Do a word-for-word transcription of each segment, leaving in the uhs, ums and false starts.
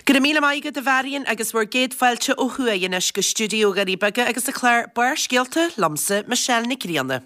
Gyda míle maigad a bharian agus bhar géad fáilte ó thuaigh go stúdio Garíbaga agus a chléir bar scialta lamsa Michelle Nicríanna.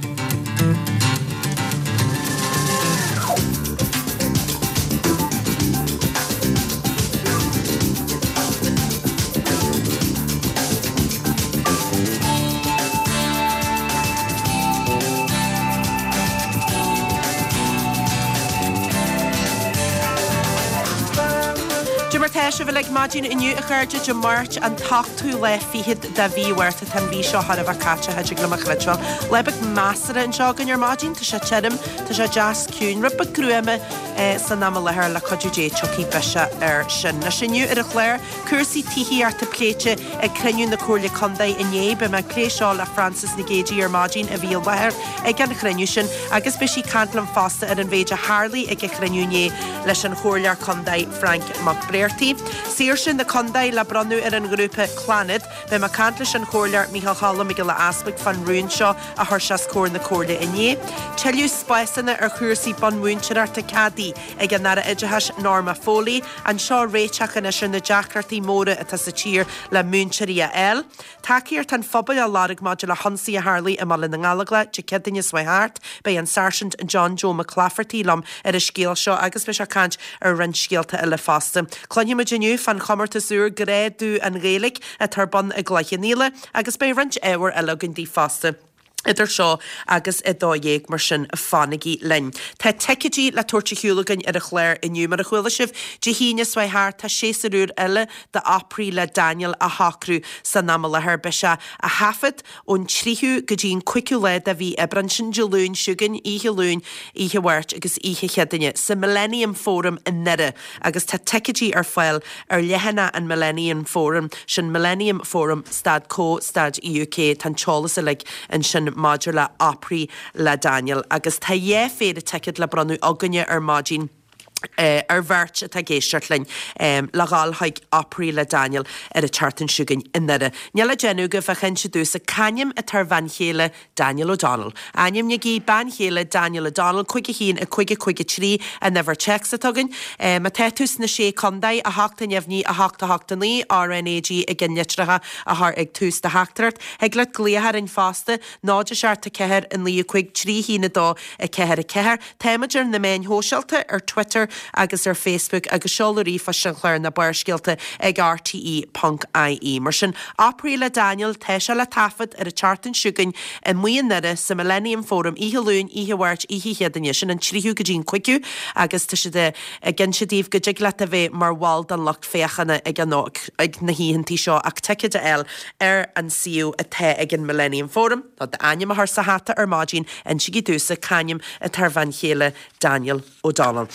Teisha bhfuil ag maidin inniu a chuirde de Mart an tachtú le fiad da bhíhhairta tan bhí seo har a bhacáte heidir glamach leitfáil. Lebeg másara an seo gan ar maidin, tá sé tedim, tá sé jazz cún, rubba grúime san am lethir le codú dé chocí beise ar sin. Na sinniu ar a chléir, cuasaí tihí ar ta pléite ag cruniú na cóirla condaid inné be me clé seo le Francis na Géidí ar maidin a bhíal lethir ag an cruniú sin, agus be sí cantlam fásta ar an bhéide Harley ag a cruniú né leis an chóirlear condaid Frank McBrearty. Sír sin na condaid le branú ar an grúpa Clanad, be ma cantlis an chóirlear Michael Hallam ag le aspect fan rún seo a thursas cór na cóirla inné. Teiliú spaisanna ar chuirsaí ban múntir ar ta cadí ag an nara idehas Norma Foley, an seo réiteach in sin na deachtartaí móra a sa tír le múntirí a el. Takeíar tan phobal a lárig máid le Hansaí a Harley a malin na ngalagla, de cedinne Swihart, be an Sergeant John Joe McClafferty lam ar a scéal seo agus be se cant ar rin scéalta ile fasta. Clonne Juniu fan chomarta súr gréadú an rélig a tarban a gleichéníle agus be rint éhar a lugandí fasta. Idir seo agus i dóhéag mar sin a fánigí linn. Tá teicetí le tuairte hiúlagan ar a chléir inniu mar a chuile sibh de híine Swihart tá séasarúr eile de aprí le Daniel a hacrú san nama lethir beise a hafad ón tríú go dín cuiiciú le a bhí ebran sin dealún siúgan ihe lún ihe bhairt agus ihe cheadaine sa Millennium Forum in nire agus tá teicetí ar fáil ar lehanna an Millennium Forum sin Millennium Forum stad có stad U K tan teolas a lig an sin Máidir le aprí le Daniel agus tá dhé féad a teicid le branú aganne ar maidin Uh, ar bhirt a géisteart lein um, le gáil haig aprí le Daniel ar a chartan siúgan inire. Neala genú go bheitchan si dús a canim a tar van chéile Daniel O'Donnell. Anim ne gí ban chéile Daniel O'Donnell chuige hín a chuige chuige trí a never checks a tugan. Um, a tetus na sé condaid a hachta nefní a hachta hachta ní R N A G a gynnetracha a haar ag tús de hachtart. Ag let gléhar in fásta náide seart a ceher in lí chuig trí hína dó a ceher a ceher. Téimeadir na main hóseilta ar Twitter agus ar Facebook agus seolarí fa sin chléir na barscialta ag R T E Punk I E. Mar sin aprí le Daniel teise le tafad ar a chartan siúgan in muon nire sa Millennium Forum ihe lún, ihe bhairt, ihe cheadaine sin an tríú go dín cuiiciú agus tá si de gin si díomh go dig le a bheith mar bháil an locht féchanna ag an ag na híhantí seo ach teicid a el ar an siú a the ag an Millennium Forum. Tá de aim a th sa hata ar maidin an si dúsa canim a tar van chéile Daniel O'Donnell.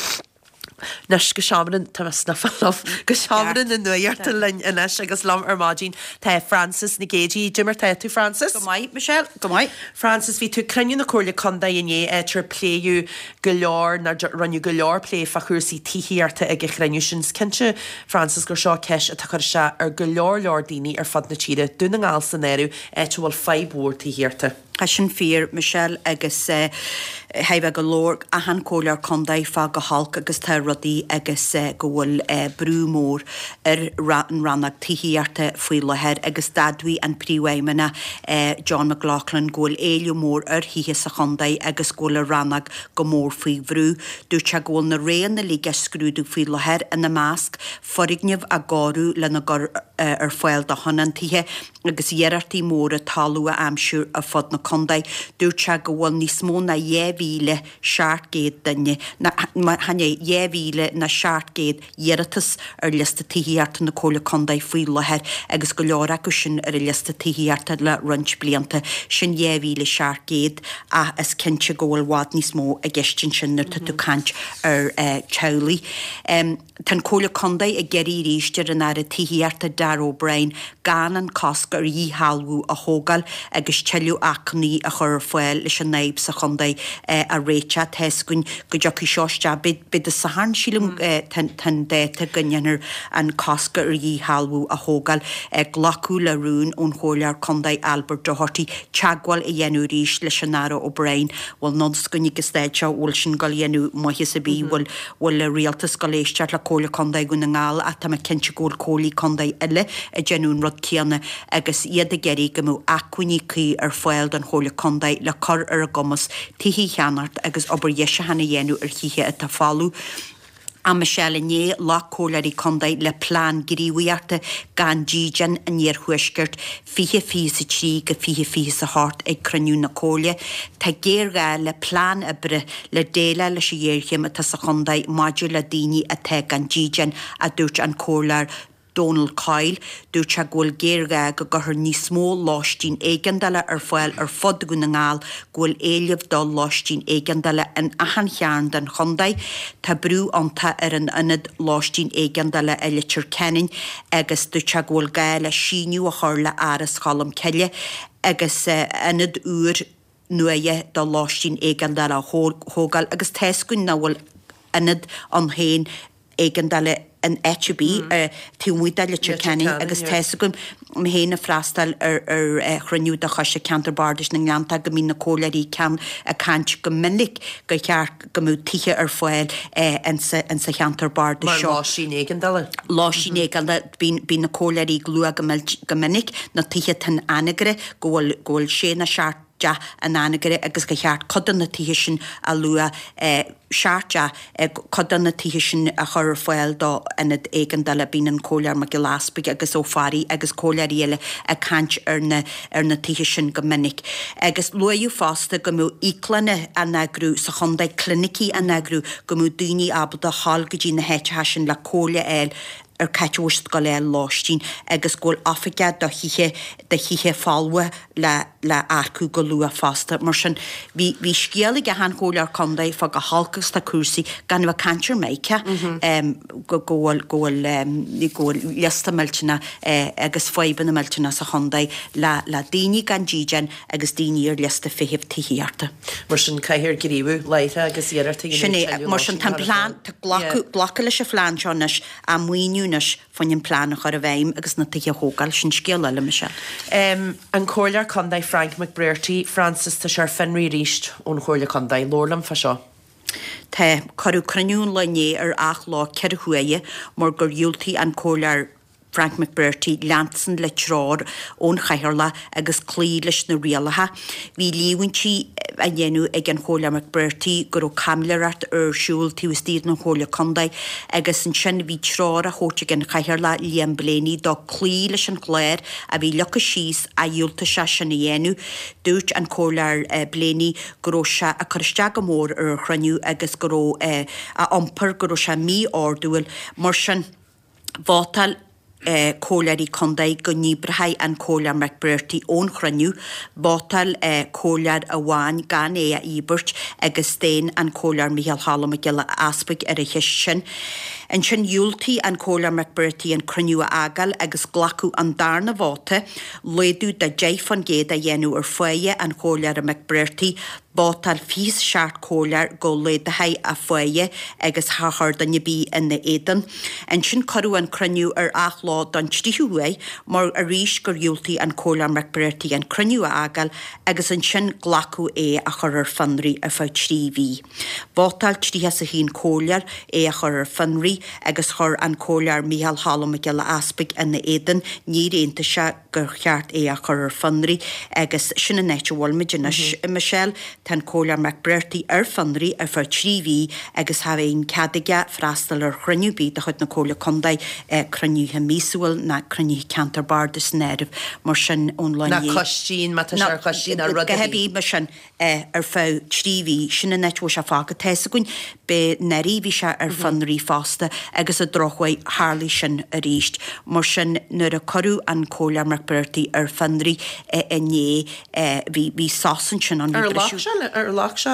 Nes go seaman tá na fallh go seaman in nuart a linn inis agus lam ar maidin tá Francis na Géidí Jimmer tá tú Francis? Go maiid, Michelle, go maiid. Francis, bhí tú cruniú na cóirla condaid inné éitir pléú go leor na runniu go leor plé fa chuirsaí tííarta ag chruniú sin cinse Francis gur seo ceis a tuchar se ar go leor leor daoine ar fad na tíre dúna ngáil san éirú éit bhfuil feibhór tííarta. Tá sin fear, Michelle, agus uh, haibh go lór a han cóilear condaid fa go halc agus tá rudaí agus uh, go bhfuil uh, brú mór ar ra an rannach tííarta faoi lethir agus dadhaí an príomhhaimena uh, John McLaughlin ggóil éiliú mór ar híthe sa condaid agus ggóil a rannach go mór faoi bhrú. Dúirt se ggóil na réan na líige scrúdú faoi lethir in na másc forigneamh a gáú le na gur uh, ar fáil do hanan títhe agus dhearartaí mór a talú a amsúr a fod na condaid. Dúirt se go bhfuil níos mó na dhéhhíle seaartgéad danne hanne dhéhhíle na seaartgéad dhearartas ar lista tííarta na cóla condaid faoi lethir agus go leor acu sin ar a lista tííarta le runt blianta sin dhéhhíle seaartgéad a is cinse go bhfuil bhád níos mó a gceistin sin nar tú cant ar tealaí. Tan cóla condaid a geirí ríiste an ar a tííarta Dar O'Brien gan an cosc ar dhíhalú a hógal agus teiliú acnaí a chur foiil leis an naib sa chundaid a réite teiscún go deoch seoiste bid a sahan sílim tan déta gonneanar an casca ar dhí halbú a hógal glacu le rún ón chóilear Condaí Albert Doherty teagháil i dhéanú ríis leis an nára ó Brain bhfuil nonscunnig istéidse bhfuil sin go dhéanú maithe sa bí bhfuil bhfuil le rialtas go léisteart le cóla Condaí go na ngáil a tá cinse ggóil cólaí Condaí eile a genún rud céanna agus iad a geirí go mú acuiní cí ar foiil don chóla Condaí le cor ar a gomas tihí cheannart agus obair dhéise hena dhéanú ar chithe a tá fáú. A Michelle Né lá cólarí Condaí le plán gríhuiarta gan díjan a níor huisgurt fihe fi sa trí go fihe fi sa hart ag craniú na cólia. Tá géirga le plán a bre le déile le sé dhéirchem a tá sa Condaí maidir le daoine a te gan díjan a dúirt an cólar Donald Kyle, dúirt se ghfuil géirga go gurthar níos mó láistín éigandala ar foiil ar fod go na ngáil ghfuil éileh dá láistín éigandala an ahan chearn den Condaí, tá brú anta ar an inad láistín éigandala eile tir cenin agus dúirt se ghfuil gaile síniú a chur le áras chalam ceile agus inad úr nuaithe dá láistín éigandala hógal agus teiscún na bhfuil inad an héin éigandala an H B tíúide le Kenny agus teisegum m héna freistal ar ar chraniú a chuise Canterbardis na Ngeanta go mí na cólaí cean a cant go minic go cheart go mú tithe ar foiil an sa Canterbardis seo. Lá sin éigandala? Lá sin éigandala bí na cólaí glua go minic na tithe tan anagre ggóil ggóil sé na seart an anagre agus go cheart codan na tithe sin a lua seartja codan na tithe sin a chur foiil dá inad éigandala bín an cólear me go láspig agus ó farí agus cólearí eile a cant ar na ar na tithe sin go minic. Agus luú fásta go mú íclanne a nagrú sa Condaí clinicí a nagrú go mú daoine abal a hall go dtí na héite sin le cóla eil ar caitúist go le láistín agus ggóil Africa do chiche de chiche fáilha le le arcú go lua fásta mar sin bhí bhí scialaigh a han cólear Condaí fá go halcas tá cuasaí gan bh cantir méice go ggóil ggóil ní ggóil liasta milltena agus foiban na milltena sa Condaí le le daoine gan díjan agus daoine ar liasta fihibh tííarta. Mar sin caiithir gríú leithe agus iarta sinné mar sin tan plán tá glacha leis a fláinseánas a muoinúnas fanin plánach ar a bhéim agus na tithe hógáil sin scéal eile me se. An cólear Condaí Frank McBrearty, Francis tá sear fenrí ríist ón chóirle Condaí Lorlam fa seo. Tá choú craniún lené ar ach lá ceir thuaie mar gur dúiltaí an cólear Frank McBrearty leansan le trár ón chaithirla agus clí leis na rialatha. Bhí líhaintí a dhéanú ag an chóla McBrearty gur ó camleart ar siúil tíostíad na chóla Condaí agus an sin bhí trár a hóte an chaithirla líon bléní dá clí leis an chléir a bhí lecha síos a dúilta se sin na dhéanú. Dúirt an cólar bléní goró se a chuiste go mór ar chraniú agus goró a ampar goró se mí árdúil mar sin bhátal Uh, cólarí Condaí go níbrethaid an cólar McBrearty ón chraniú, bátal uh, cólar a bháin gan é a íbert agus déin an cólar Michael Hallam a gile aspig ar a his sin. An sin dúiltaí an cólar McBrearty an craniú a agal agus glacu an darna bháta, léadú de déifan géad a dhéanú ar foie an cólar a McBrearty, bátal fís seart cólar go léadthaid a foie agus thachar danne bí in na éan. An sin corú an craniú ar ach lá don tíhuaí mar a ríis gur dúiltaí an cólar McBrearty an craniú a agal agus an sin glacu é a chur ar fanraí a fá trí bhí. Bátal tríthe sa hín cólar é a chur ar fanraí agus chur an cólar Michael Hallam a gile aspig in na éan ní réanta se gur cheart é a chur ar fanraí agus sinna neite bhil me dinas Michelle tan cólar McBrearty ar fanraí ar fá trí bhí agus ha éon cadaige freistal ar chraniú bí a chud na cóla Condaí craniúthe mísúil na craniú Canterbardis nerv mar sin online. Na costín mata sear costín ar rud. Gehebí mar sin ar fá trí bhí sinna netú se fága teisagún be narí bhí se ar fanraí fásta agus a drochhaid hálí sin a ríist. Mar sin nuair a corú an cólar McBrearty ar fanraí a né bhí sásan sin an ar lách se?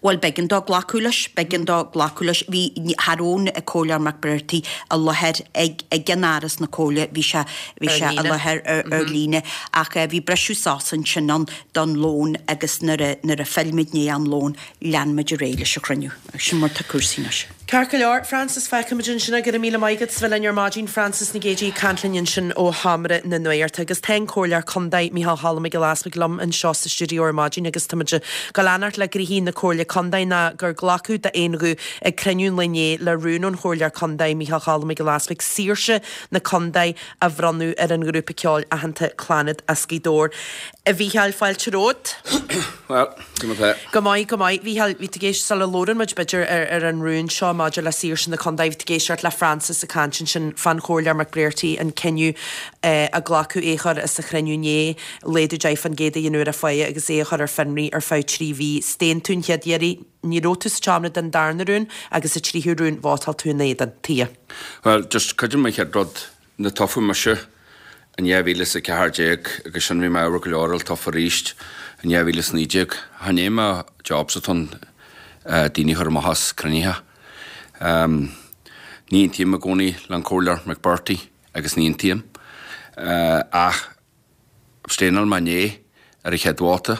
Well begin dá glaculas, begin dá glaculas, hí harún a cólar mac bertí a loher ag gannáras na cóla, hí se hí se a loher ar líne, ach hí breisiú sásan sinnan don lón agus nar a filmid ní an lón lean meidir réile se cruniú, sin mar tá cursínas. Carca leor, Francis Fecamajin sinna gur míle maigad svill ar Margin Francis na géidí cantlinn sin ó hamre na nuirt agus ten cólar condaid Mícheál Hallam go lás glum an seo sa stúdio Margin agus tamidir galánart le gur hí na cóla condaid na gur glacu de éonú ag cruniún linné le rúnún chólar condaid Mícheál Hallam go lás síirse na condaid a bhranú ar an grúpa ceáil a hananta clánad a scídór. A bhícheall fáil terót? Well, go maiid go maiid bhícheall bhí géis sal lóran muid beidir ar an rún seo Maidir le sír sin na condaid géisiart le Francis a cantin sin fan chólar mac Brearty an ceniu a glacu échar is a chreniúné léidir deith fan géada dionúir a foie agus échar ar fenrí ar fá trí bhí stéin tún cheadéirí ní rótus teamna den darnarún agus a tríúrún bhátal tú néad an tí. Well, just caidir mai chead rod na tofu meise an éhvílas a cehardeag agus sin bhí me go leoral tofa ríist an éhvílas níideag hanéma jobs atón daoine chur mahas creníthe. Um, Níon tíam a gcónaí lan cólar mac Bertie agus níon tíam uh, ach stéanal ma né ar a cheadháta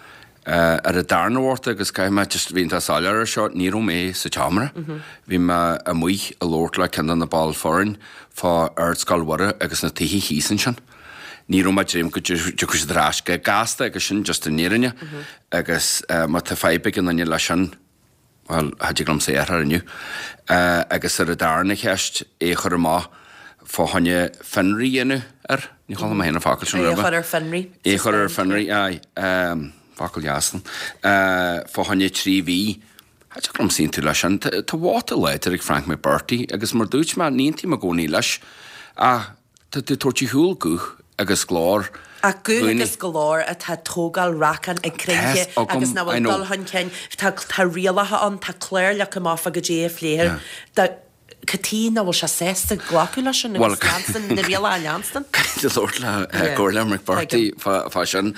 uh, ar a darnahharta agus caiime just bhíon tá sáilear seo ní mé sa teamara bhí me a muoich a lórt le cean na ball forin fá ard scalhara agus na tuí hísan sin ní ma dreim go dúchas drásca gasta agus sin just a néirinne agus uh, má tá feibe an na lei sin well, hadí glam sé ar aniu. Uh, agus ar a darna cheist é chur má fá hanne fenrí inu ar, ní chola ma héna fácail sin raba. É chur ar fenrí. É chur ar fenrí, ai, um, fácail jaastan. Uh, fá hanne trí ví, hadí glam sín tú leis sin, tá bháta leidir ag Frank McBurty, agus mar dúirt ma níntí ma gcónaí leis, a tá tú tuairtí húil gúch agus glár. A gún agus golóir a tá tógal racan ag cringe agus na bhfuil dal han cein tá rialathe an tá cléir le go máfa go dé léir catí na bhil se sésta glacu lei sin na riala a leanstan. Tá lórt le Gordon McBurty fá sin.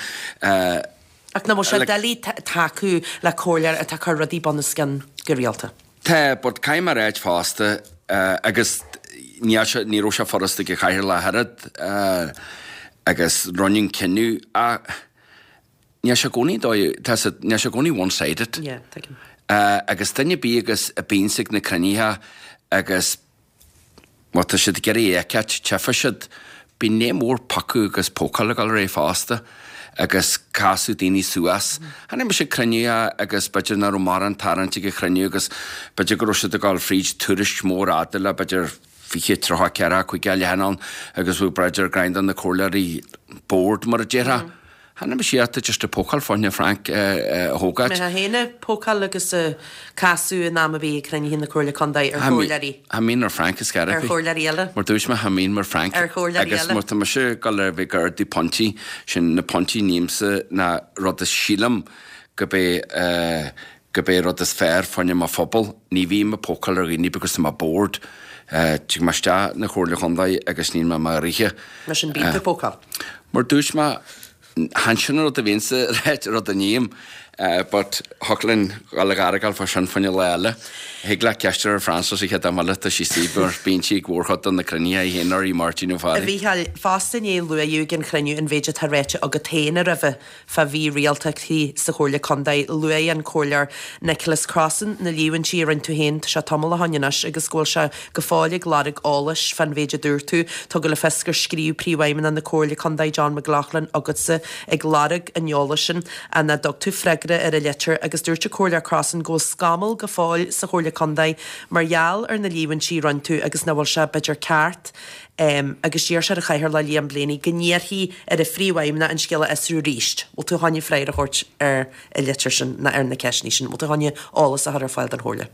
Ach na bhil se delí taú le cóir a tá chu radí bonascin go rialta. Tá bod caiim mar réid fásta agus ní ró se forrasta go chaithir le herad agus running cenu a ní se gcónaí ní se gcónaí one-sided yeah, uh, agus danne bí agus a bínsig na creníthe agus má tá siad geirí éceat tefa siad bí né mór pacu agus pócail gal ré fásta agus casú daoine suas. Hanna me sé creníthe agus beidir na mar an taranta go chreniu agus beidir go siad a gáil fríd tuairist mór adala beidir fi trocha cera chu geile henan agus bhú breidir grind an na cólarí board mar a dhéra. Hanna me siata just a pócail fáinne Frank hógad. Me ha héna pócail agus casú in náma bhí crenne hín na cóla condaid ar chólarí. Ha mín ar Frank is gara. Ar chólarí eile. Mar dúis me ha mín mar Frank. Ar chólarí eile. Agus mar tá me se gal ar bhí gar di ponti sin na ponti nímsa na rud is sílam go bé go bé rud is fér fáinne má phobal ní bhí me pócail ar gini because ma board. Tí mar sta na chóirla chundaid agus níon me mar ríe. Mar sin bíta pócail. Mar dúis me hansin rud a bhínsa réit rud a níam, but hoglinn gal garagal fa sin fanne leile. Hig le ceistar ar Francis i chéad amala a sí síbar bíntí gúrchot an na crenia i hénar í Martin O'Farry. A bhí fásta é lu a dúgin creniu an bhéidir tar réite a go téine a bheith fa bhí rialtachtaí sa chóirla condaid lu an cólar Nicholas Crossan na líúin tí an tú héint se tamil a haninas agus ghfuil se go fálig lárig álas fan bhéidir dúr tú tá go le fescar scríú príomhaimen an na cóirla condaid John McLaughlin agus sa ag lárig an jólasin a na doctú fregre ar a letter agus dúirte cóirla Crossan go scamal go fáil sa chóirla condaid margheall ar na líúin tí ran tú agus na bhil se beidir ceart um, agus díir se a chaithir le líam bléanaí gníorthaí ar a phríomhhaimna an scéile isrú ríist. Bhil tú haine fréir a chóirt ar a letter sin na ar na ceisní sin, bhil tú haine álas a thar fáil an chóirla.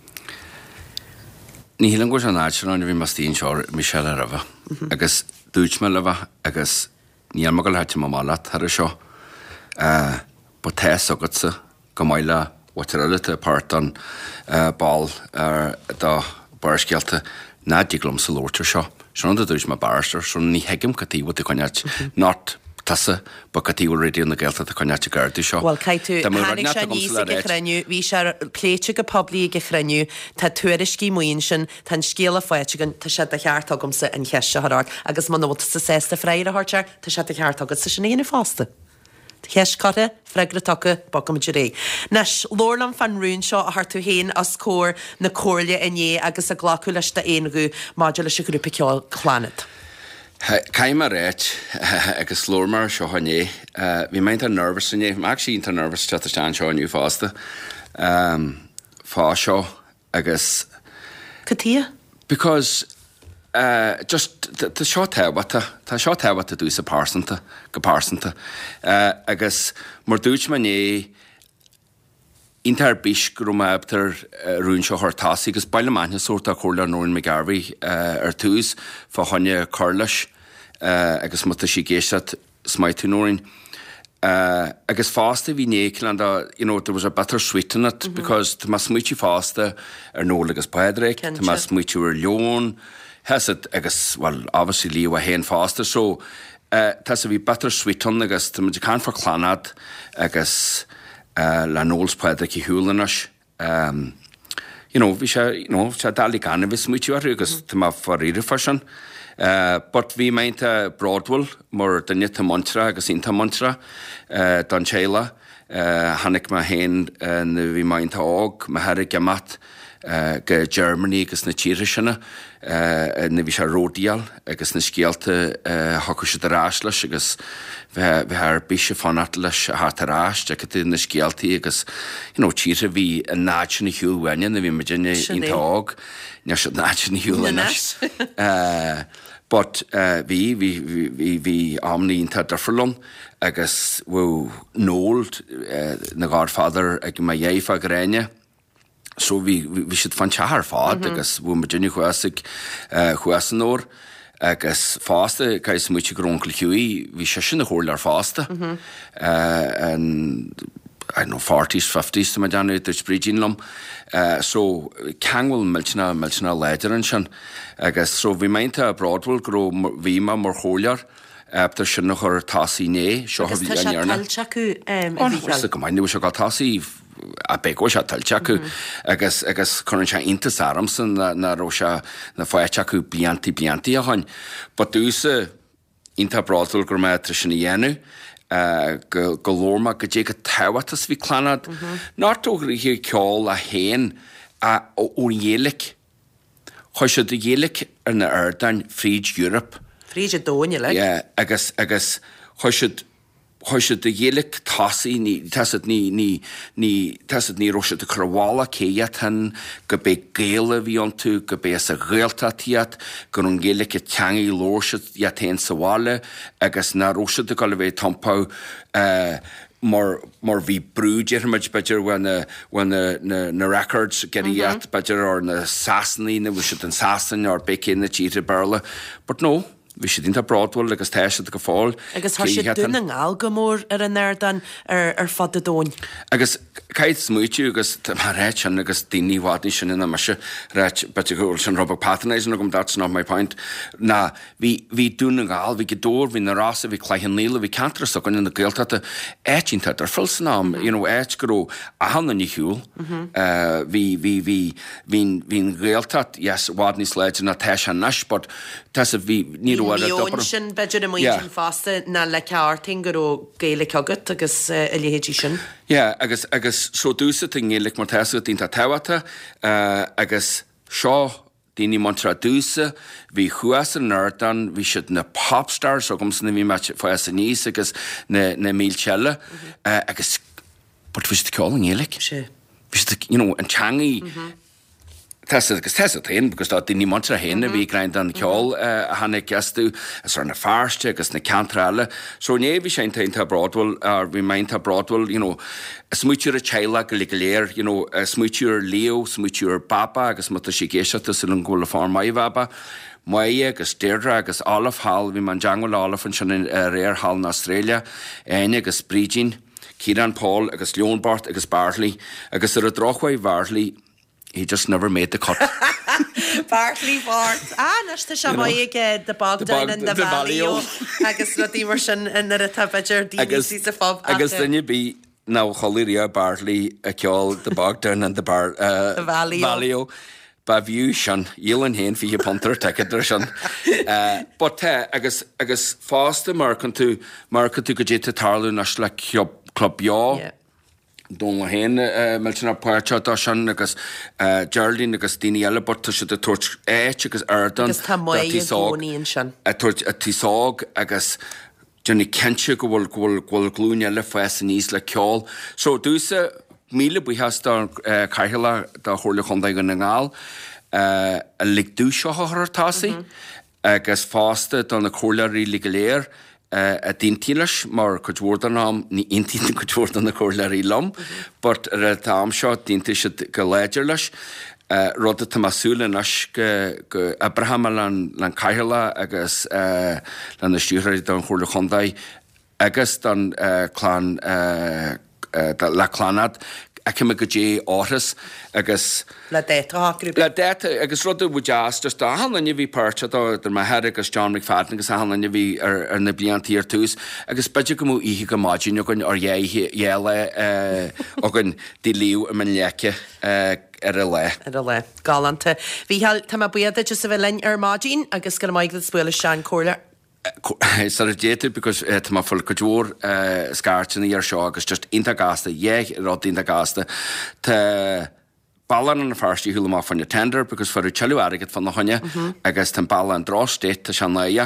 Ní hílan go an áitir an bhí mastíon seoir Michelle a rabha agus dúirt me lebha agus níl me go leite má mála tar a seo ba téas agatsa go maiile wataralita part an uh, ball ar uh, da barsgealta na diglom sa lórtar seo. Sean da dúis ma barster, sean ní hegim catí wat i coinat, not tasa ba catíú réú na ggéalta a chuneate gardaí seo. Well caiú hanig se níos go chreniu, hí se pléite go poblí go chreniu tá tuairiscí muon sin tan scéala foiite gan tá sé a cheartagumsa an cheiste hará agus man nóta sa sésta freiir a hartear tá sé a cheartagad sa sin íana fásta. Cheis carta freigra tucha bogam ré. Nes lórlam fan rún seo a hartú héin as cór na cóirle iné agus a ghlaú leis de éonú máidir leis a grúpa ceáil chlánet. Caim a réit agus slómar seo hané. Bhí meint an nervous inné, mag sí an nervous te steán seo aniu fásta. Fá seo agus... Catí? Because uh, just tá seo tehbata, tá seo tehbata dús a pásanta, go pásanta. Uh, agus mar dúit man é intar bis grúmabtar uh, rún seo hartásaí agus baile maithne sóirta chóirla nóin me garbaí uh, ar tús fá haine carlas uh, agus mata sí géisiat smaitú nóin. Uh, agus fásta bhí néclan, you know, there was a better sweet in it, mm-hmm. because tá mas muiti fásta ar nóla agus padraig, tá mas muiti ar leon, has it agus, well, obviously lío a hen fásta, so uh, tá sa bhí better sweet in agus tá muidir can for clanad agus uh, le nóls padraig i húlanas. Um, you know, bhí sé, you know, sé dalí gan bhís muiti ar agus tá ma faríre fashion. Uh, but bhí meinte Broadwell mar danne tá mantra agus inta mantra uh, don chéile uh, hanig ma hen uh, na bhí meinte ág ma herra gemat uh, go Germany agus na tíre sinna uh, na bhí sé ródial agus na scialta uh, hacu sé daráslas agus bhí haar bise fanat leis a hat aráist agus na scialtaí agus you know, tíre bhí a náid na hiúhaine na bhí me dinne inta ág ne sé náid na hiúhaine. But uh, vi vi vi vi amni inta dafferlum agus wo nóld uh, na godfather ag ma jeifa grenne. So vi vi should fan char fad mm-hmm. agus wo Virginia chuasig uh, chuasanor agus faste kais muchi gronkel hui vi shashin hol ar faste. Mm-hmm. Uh, and I don't know, forties, fifties to my down out there's bridging lum. Uh, so Kangwell milchna milchna ledger and shan. I guess so we meant a Broadwell grow vima more holier. After she noch her tassi ne, show her yarna. Talchaku, um, oh, what's the command? We should got tassi a big wash at Talchaku. I guess I guess current into Saramson na na rosha na fire chaku bianti bianti a hun. But do se into Broadwell grow matrician yanu. Uh, go golorma go dé go tawatas vi clanad not over here call a hen a o dhélik choise de dhélik ar na Ardan Fríd Europe Fríd dóine le yeah agus agus choise choise de dhélik tasi ní tasad ní ní ní tasad ní roise de crwala céiat han go be géile vi an tú go be a réalta tiat go an dhélik a teangi lóse ja ten sawale agus na roise de galvé tampau uh, more more vi brúger much better when the when the na, na records get mm-hmm. yet better or na Sassany na we should in Sasson or back in the cheater barrel but no vi should into Broadwell agus teiste go fáil agus har sé duna ngáil go mór ar an airdan ar ar fad a dóin agus caiit smuitiú agus mar réit an agus daoine bhádní sin ina mar se réit bete go sin Robert Patronizing agam that's not my point na vi vi duna ngáil vi gedór vi na rasa vi cléan níla vi cantar so gan in na gaeltata éitinta ar fulsanam you know éit go a hanna ní hiúil vi vi vi vi vi gaeltat yes bhádní sléid na teis an nas but tas vi ní Níon sin beidir am muon fásta na le cearting go géile ceagat agus a léhétí sin. Yeah, agus agus so dúsa ting gélik mar teasa dínta tewata agus seo daoine mantra dúsa bhí chuas an Ardan bhí siad na popstars so gom sanna bhí mat foias a níos agus na na mílchelle agus but bhí siad ceáil an gélik. Sé. Bhí siad you know an changi Tessa agus tessa hen because that didn't mantra hen vi grind an ceol a hanna gestu as ar na farste agus na cantrale so ne vi sé into Broadwell or we mind Broadwell you know a smuiture a chaila go leir you know a smuiture Leo smuiture Baba agus mata si géisiata sin an gola farm mai baba mai agus Deirdre agus Olaf Hall vi man jangol Olaf an sin rare hall in Australia ein agus Bridgin Kieran Paul agus Leon Bart agus Bartley agus er a drochway Bartley he just never made the cut. Bartley Bart. Ah, nas ta se mai ag the bog down in the valley. Agus rudí mar sin in ar a tabbaidir D V C sa fob. Agus dunne bí ná choirí Bartley a ceol the bog down in the bar uh, the valley. Valley. Ba bhíú sin dílan héin fi puntar teidir sin. But te agus agus fásta mar chun tú mar chun tú go dé tarlú nas le club beá. Dón hen melna puirte tá sin agus Geraldine agus daine eile borta si a tuairt éit agus airdan agus tá muid gcóíonn sin. A tuairt a tíság agus Johnny Kense go bhfuil bhfuil bhfuil glún eile fees an níos le ceáil. So dúsa míle buchas dar caiile dá chóirla chundaigh an ngáil a lig dú seo tásaí agus fásta don na chóirlaí ligaléir a dintíles mar coúdan am ní intín coúdan na chóirlaí lom, but ar a tám seo dínta si go léidir leis rud a masúla nas go Abraham le caiile agus le na stúraí don chóirla chundaigh agus don chlán le chlánad ac yma go dé áras agus le déta grúpa le déta agus rud bú jazz just a hanna ni bhí páirte dar ma head agus John McFadden agus a hanna ni bhí ar ar na bliantí ar tús agus beidir go mú ihe go máidin gon ar dhéile agan dí líú a man leice ar a le. Ar a le, galanta. Bhí heall tá buada just a bheith lein ar máidin agus go maigh le spuile Sean Corler. Sar a détu because tá má fuil goúr scartin ar seo agus just inta gasta, dhéh rod inta gasta. Tá ballan an farstí húla má fanna tender because for a chelú agat fan na honne agus tá ballan drástéit tá sean naia.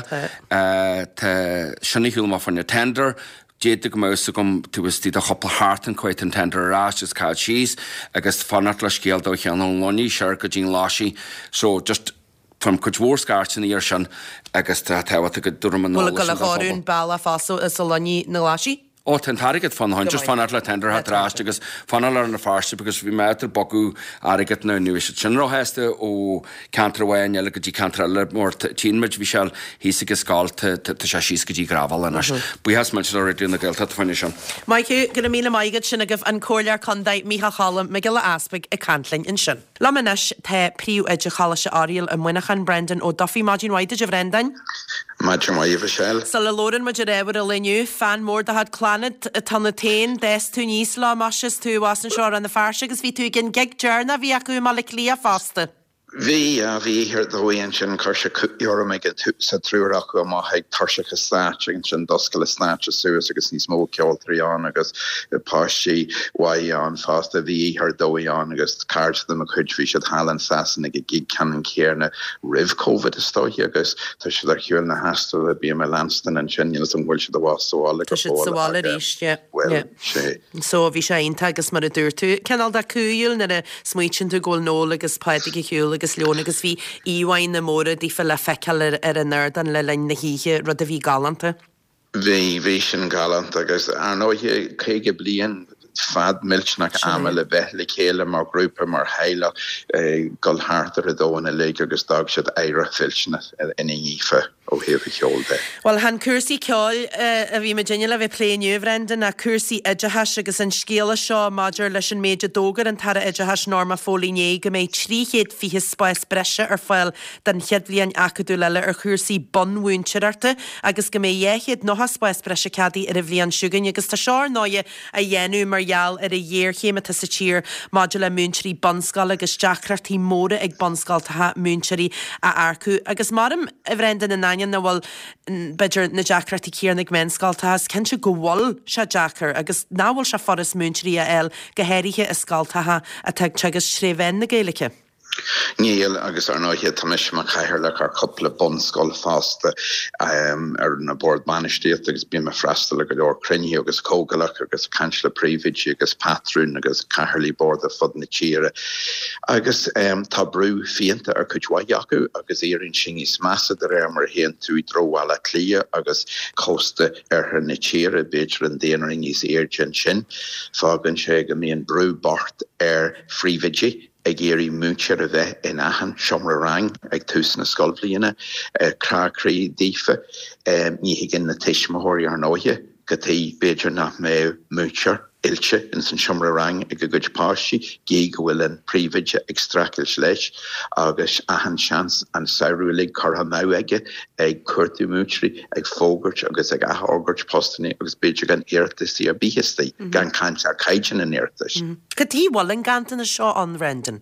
Tá sinna húla má fanna tender Déad go mousa gom tuas tí a chopla hartan coit an tender arás is cáil síos agus fanart le scéal dó chean an loní seir go dín láisi. So just from Kutwar Scarchin ar sin agus tá táhata go durman nó. Bhfuil go le háún bailla fása is a lení na láisi? Ó tan target fan han just fan le tender hat rást agus fanal ar na farste because vi meter bogu aget na nu general heste ó cantrawain ele gotí cantrale mór tínmid vi shall hísig skal te te sískadí gravel an bu has man already na geld fan sin. Maiú go míle maigad sin agah an cólear condaid mícha chalam me giile aspig a cantling in sin. Lamenis te príú ide chala se áil a muinechan Brendan ó Duffy Magin Waide a Brendan. Madra mai Michelle. Sal Lauren ma ewer a leniu fan mór da had clanet a tan tain des tú níos lá masses tú was an seo an na farse agus ví tú gin gig journa vi acu mal lia faste. Vi a vi hir dóin sin karse jor me sa trúach go má heag tarsecha sláing sin doskele snatch suas agus ní smó ceol trián agus pátí wai an fast a vi hir dóán agus card dem a chud vi had hallan sasan ag gig canan céarna rih COVID is stohi agus tá si ar hiúil na hastal a bí me Lanston an sin an bhil si a was soála soála ríiste sé. So vi sé inta agus mar a dúr tú Kenal da cúil na a smuitin tú ggóil nó agus peidig hiúil agus leon agus bhí íhain na móra dí fel le feiceal ar an nerd an le lein na híe rud a bhí galanta. Bhí bhí sin galant agus ar nóithe chéige blian fad milchnach amel le bheith le chéile mar grúpa mar heile gol hartar a dóna le agus dag siad éire filsna in ífe ó heh cheolde. Well han cuasaí ceáil a bhí Virginia le bheith pléniu Brendan a cuasaí idehas agus an scéala seo maidir leis an méide dógar an tar idehas norma fólíné go méid tríchéad fihe spáis breise ar fáil den cheadblion acadú leile ar cuasaí bonmúnseirte agus go mé dhéchéad nóha spáis breise cadí ar a bhblion siúgan agus tá seár náide a dhéanú margheall ar a dhéir chéimeta sa tír maidir le múnseí bonscal agus deachratí móra ag bonscaltathe múnseí a aircú agus marm a Brendan in na bhfuil beidir na deachratí céarnig menscaltathe cin se go bhil se deachar agus náhfuil se forras múnseí a eil gohéirithe is scaltathe a teag tegus sréhhain na Gaeilge. Níl agus ar nóithe tamis mar chaithir le ar coppla bonscoil fásta um, ar na bord manistíocht agus bí me freistal le go leor crinne agus cógalach agus cansla prívidí agus patrún agus caithirlí bord a fud na tíre. Agus um, tá brú fianta ar chuidhaiacu agus éironn sin is massa de réir mar héan tú dróhile clia agus cósta ar na tíre beidir an déanaring is éirgin sin fágann sé go míon brú bart ar frívidí ag géirí mútear a bheith in ahan siomra rang ag tús na scolbliana crácraí dífa ní gin na teismóirí ar nóithe go tí beidir nach mé mútear ilse in san siomra rang ag a good páisi gé go bhfuil an príomhaide ag stracil leis agus ahan seans an saoúlaigh chutha ná aige ag cuairtú mútri ag fógurt agus ag athgurt postanna agus beidir gan éirtas í a bíhistaí gan cant ar caiidean an éirtas. Go dtí bhil an gantainna seo an Brendan?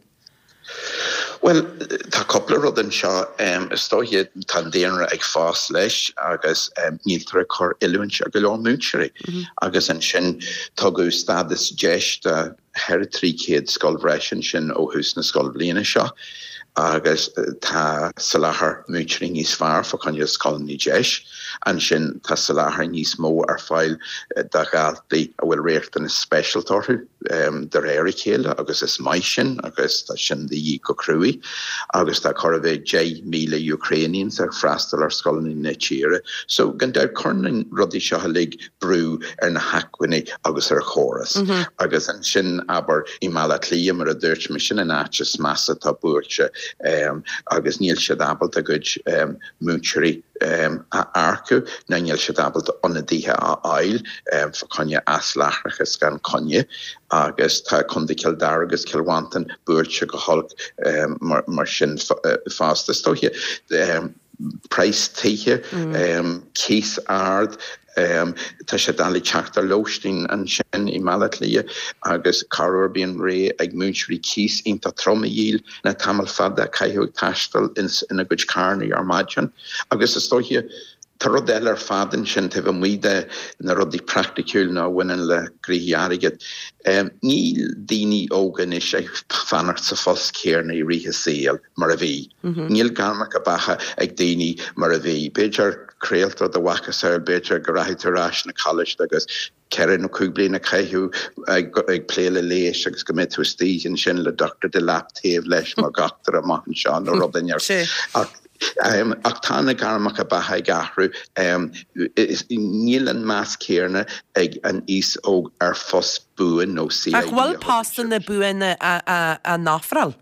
Well, tá coppla rud an seo um, is dóthe tá déanra ag fás leis agus um, níltar chur iluint a go leor mútseí agus an sin tugu stadas deis de her trí céad scoil bhreisin sin ó hús na scoil bliana seo agus tá sa láthair mútseí níos fearr fa chun scoil ní deis an sin tá sa láthair níos mó ar fáil de galtaí a bhfuil réirt an special torthú um, de réir chéile agus is mai sin agus tá sin de dhí go cruí agus tá chur bheith dé míle Ukrainians ar freastal ar scoilní na tíre. So gan deir corning rudí seo lig brú ar na hacuinnig agus ar choras. Mm-hmm. Agus an sin aber i mala clia mar a dúirt me sin an áitis massa tá búirte um, agus níl se dabalt a good um, mútseí um, a arcu na níl se dabalt onadíthe a ail um, fa conne aslachrachas gan conne agus tá chundi Kildare agus Kilwantan búirte go holk um, mar, mar sin uh, fásta stóthe um, price títhe mm. um, cís ard Um, tá sé dalí teachtar lóistín an sin i Malaclia agus carúir bíon ré ag mútseí cís ínta troma díl na tamil fada caiithúg taistal ina good carnaí ar maidian. Agus is dóthe tá rud eile ar fadan sin tah muide na rudí practicúil ná bhainean le gríhiarigad. Um, níl daoine ógan is ag fanart sa fos céarna i ríthe síl mar a bhí. Mm-hmm. Níl garmach a batha ag daoine mar a bhí. Beidir créaltar de wachas ar beidir go raithtarrás na college agus ceann ó cúig bliana caiithú ag, ag pléile léis agus go méid stíon sin le doctor de lap taobh leis mar gatar a maithan seán ó rudainnear. Um, ach tána garmach a batha ag ahrú um, níl an más céarna ag an os óg ar fos buin nó sí. Ach bhfuil pástan na buin a, a, a náfral?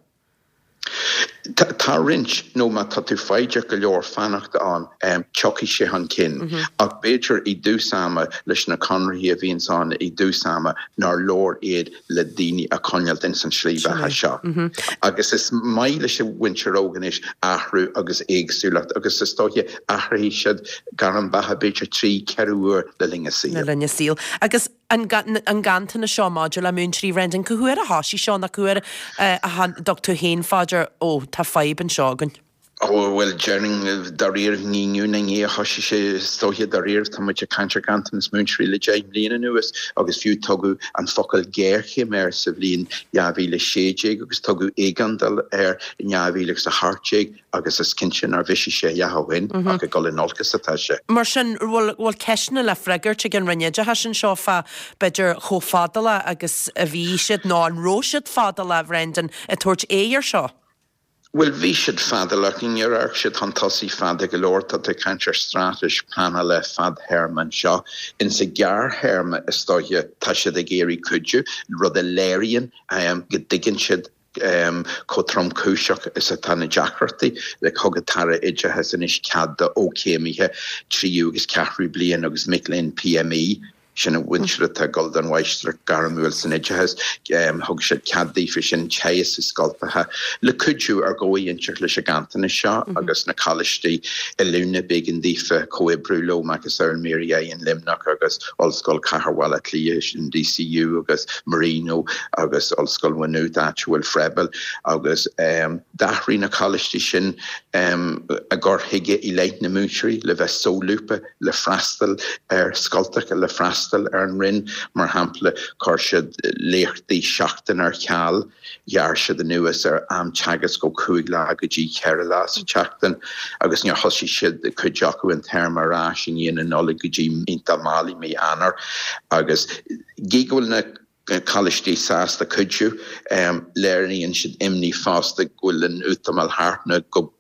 Tá rint nó má tá tú faidir go leor fannachta an um, choki sé han cin mm-hmm. ach beidir i dúsama leis na conraí a bhíon sána i dúsama nar lór iad le daoine a conealt in san slíbe ha seo. Mm-hmm. Agus is mai leis a winterógan is ahrú agus éagsúlacht agus is tóthe ahraí siad gar an batha beidir trí ceúir le linge síl. Le linge síl. Agus an gantainna seo máidir le múntrí Brendan cuair a háisí seo na cuair a doctor Hain fáidir ó tá faib an seágan. Oh, well, during darir níú na ngé hoisi sé stóthe darir tá muid a cantar gantanas múntrí le Jaim líana nuas agus fiú tugu an focail géirche mer sa bhlíon neamhíle sééig agus tugu éigandal ar neamhíle sa hartéig agus is cincin ar bhisi sé jahain mm-hmm. agus go inolcas atá sé. Mar sin bhfuil ceisna le freigart ag an rinneide ha sin seo fa beidir chofadala agus a bhí siad ná an róisiad fadala Brendan a tuairt éar seo. Well, bhí siad fadalach in ar siad an tosaí fada go leor tá te cantar stratis panna le fad herman seo. In sa gear herma is dóthe tá siad a géirí cuidiú rud a léiríonn um, go diggin siad um, có trom cúiseach is a tanna Jackarty le cogatara ide has an is cadda ó céimithe tríú agus ceathrú blian agus mic P M E sin a wintre a golden weistre garmúil san idehas um, hog sé caddaí fi sin teas is scolpathe le cuiú ar ggóíontir leis a gantainna seo mm-hmm. agus na callistí i lúna begin dífa coibrúló agus ar méí in limnach agus olscoil caharhile clí in D C U agus Marino agus olscoil wanú dáhfuil frebel agus um, dahrí na callistí sin um, a gur hiige i leit na mútri le bheith sólúpa le freastal ar scolteach le freastal ar an rin mar hampla chuir siad léchtaí seachtain ar cheall jaar siad a nuas ar am teagas go cúig le go dtí ceire lá sa teachtain agus níor thosaí siad chuideachú an term ará sin dhéana nola go dtí ionta málaí mé anar agus gígúil na callistí sásta cuidiú um, léirníonn siad imní fásta gúil an útamal háartna go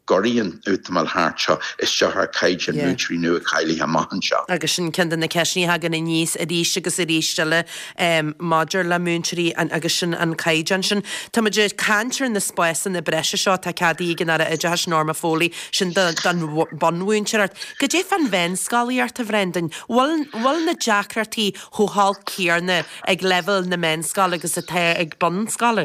goríon útamal háart seo is seo ar caiid an mútrí nu a chailí ha mahan seo. Agus sin cin na ceisní hagan na níos a ríiste agus a ríistele Maidir le múntrí agus sin an caiidan sin. Tá muidir cantir na spásan na breise seo tá cadí gan ar a idirthas norma fólí sin don bonmúinteart. Go dé fan bhain scalaíart a bhrendan, bhil na deacratí thuáil cíarna ag level na menscala agus a the ag bon scala?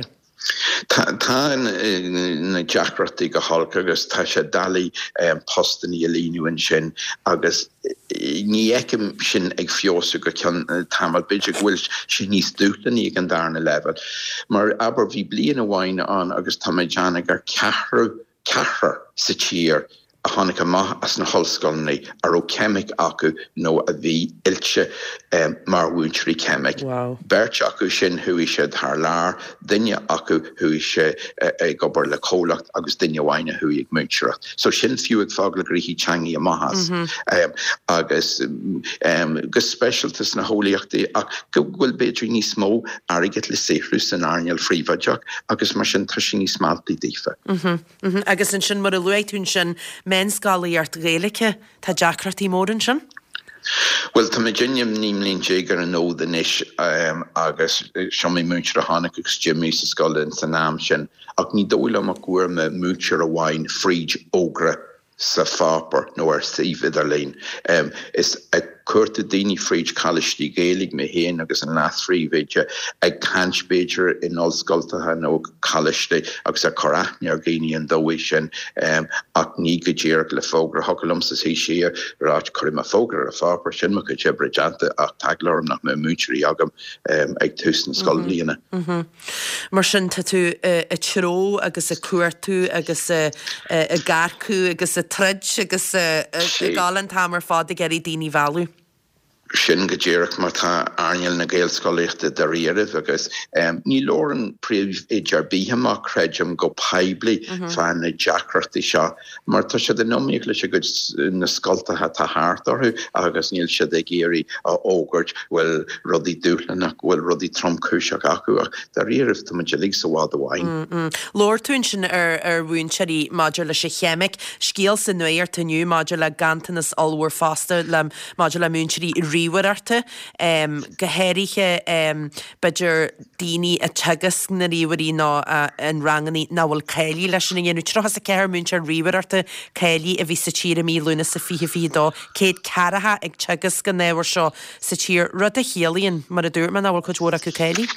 Tá na deacratí go hálca agus tá sé dalí postaní a líniúin sin agus ní eicem sin ag fiosú go cean tamil beidir bhfuil sin níos dúlaní ag an darna level. Mar aber bhí blian amháin an agus tá méid deanna gur ceathrú ceathar sa tír a tháinig amach as na hallscoilnaí ar ó cemic acu nó a bhí ilse um, mar bhúintrí cemic. Wow. Beirt acu sin thuí sé thar lár, duine acu thuí sé ag gobar le cólacht agus duine bhaine thuí ag múintreacht. So sin fiú ag fág le grithí teangaí amachas. Mm-hmm. um, agus um, go specialtas na hólaíochtaí ach go bhfuil beidir níos mó airgid le séhrú san airneal phríomhaideach agus mar sin tá sin níos mátaí dífa. Mhm. Mhm. Agus in sin mar a luaitún sin menscalaíart réalacha tá deacratí mórin sin? Well, tá Virginia nímlín jégar an nód in isis um, agus siomí múntir a hánig agus Jimmy sa scoilin sa náam sin ach ní dóile amach gúir me múntir a bhain fríd ógra sa fápar nó ar síomh idirlín. Um, is a cuirta daoine fríd chalistí géalaigh me héin agus an leas phríomhide ag cant beidir in ollscoiltathe nó chalistí agus a choraithne ar géine an dóí sin um, ach ní go ddéarach le fógra thogalum sa sí siar ráit chuim a fógra a fápar sin mo go dtí breidanta ach taglarm nach me múteirí agam um, ag tús na scoilíana. Mhm. Mar sin tá tú a tró agus a cuairtú agus a garcú agus a trid agus a gálan tamar fád a geirí daoine bhealú. Sin go ddéarach mar tá airneal na Gaelscoileachta de riamh agus um, ní lóran príomh idir bíhamach creidem go peibli mm-hmm. fan na deacratí seo, mar tá sé den nóíoch leis go na scoiltathe tá háart orthú agus níl sé ag géirí a ógurt bhfuil rudí dúlanach bhfuil rudí tromcúiseach acu ach de riamh tá muid lí sa bhád amháin. Lór tún sin ar ar bhúinteirí Maidir leis a chéimic, scíal sa nuir taniu Maidir le gantanas allhar fásta le Maidir le múinteirí ríhairte um, gohéirithe um, beidir daoine a tegas na ríharí ná uh, an ranganí náhfuil cailí leis sin dhéanú trochas a ceir múntear ríhairte cailí a bhí sa tír a mí lúna sa fihe fi dó céad caratha ag tegas go néhar seo sa tír rud a chéalaíonn mar a dúr man náhfuil chuidhóra acu cailí?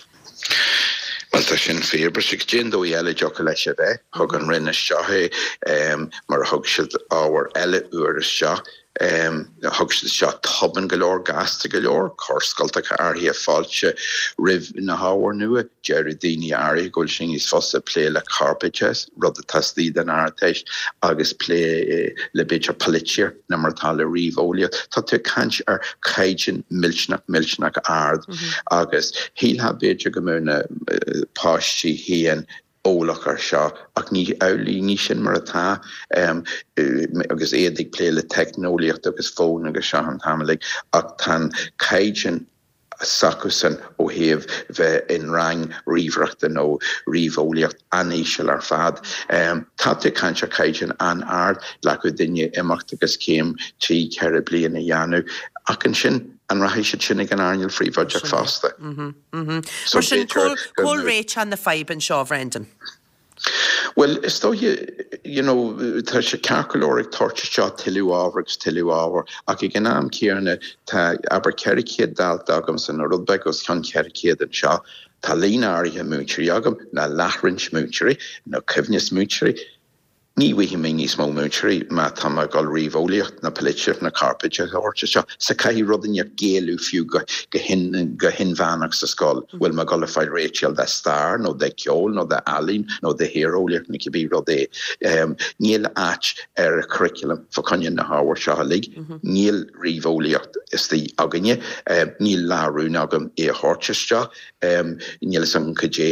Well, tá sin fébar sig gin dó eile jocha leis a bheith, thug an rinne seothe um, mar thug siad áhar eile uair is seo. Um, thug siad seo toban go leor gasta go leor, córscoilteach airthaí a fáilte rih na háhar nua, Jerry daoine airí goil sin is fosa plé le carpetches, rud a tastíí den airtéis agus plé le beidir polítir na martá le riomhólia. Tá tú cant ar caiidin milsnach milsnach ard agus híl ha beidir go múna páistí hían ólachar seo ach ní eolaí ní sin mar atá um, agus éadig plé le technoliacht agus fón agus seo an tamlaigh ach tan caiidin sacusan ó héamh bheith in rang ríomhreachta nó riomhóliacht aníisiil ar fad. Um, tá tú cant ar caiidin an ard le go duine imeacht agus céim trí ceithre bliana a dheanú ach an sin an rahéisiid sinnig an airneal phríomhaideach fásta. Mar sin cóil réit an na feiban seo bhrendan? Well, is though you, you know, tá sé cearcolóric torcha seo tiú ábhar tiú ábhar ach i gnáam céarna tá aber ceiricéad dalt agam san rudbeg os chun ceiricéad an seo tá lína áirithe múteirí agam na leathrint múteirí nó cibhneas múteirí. Ní bhí mé níos mó múteirí má tá má gáil riomhóliacht na polítir na carpetche orte seo sa caithí rudaine géalú fiú go hin go hin bheannach sa scoil bhfuil má gáil fáid réitial de star nó de ceol nó de alín nó de héróliacht na cibí rud é. Um, níl áit ar a curriculum fa conne na háhar seo lig, níl riomhóliacht is tí aganine, um, níl láhrún agam é a horte seo, um, níl san codé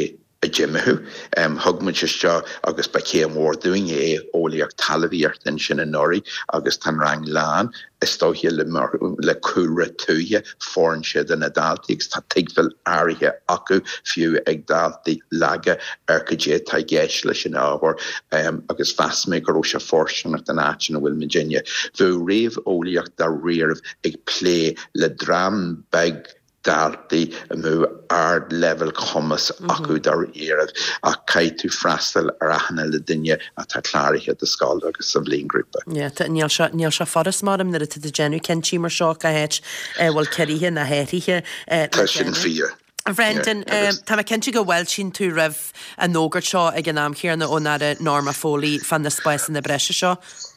a Jimmehu, um, Hugmachishja, August Bakia more doing a Oliak Talavier than Shinanori, August Tanrang Lan, Estohia le Kura Tuya, Foreign Shed and Adaltix, Tatigville Aria Aku, Few Egdalti, Laga, Erkaje, Taigeshlish and Hour, um, August Fastmaker Osha Fortune at the National Will Virginia, Vu Rave Oliak the rear of a play, Le Dram Beg. Darty mu ard level commas acu dar earad a caitu frastal arachna le dinne a ta clariche de scald agus sa bblin grúpa. Ja, ta níl se níl se forras mar am na de genu ken chimar seo a het wal cerihe na heriche ta sin fia. Brendan, tá me cinnte go bhfuil sin tú rah a nógart seo ag an am chéarna ónara Norma Foley fan na spáis na breise seo.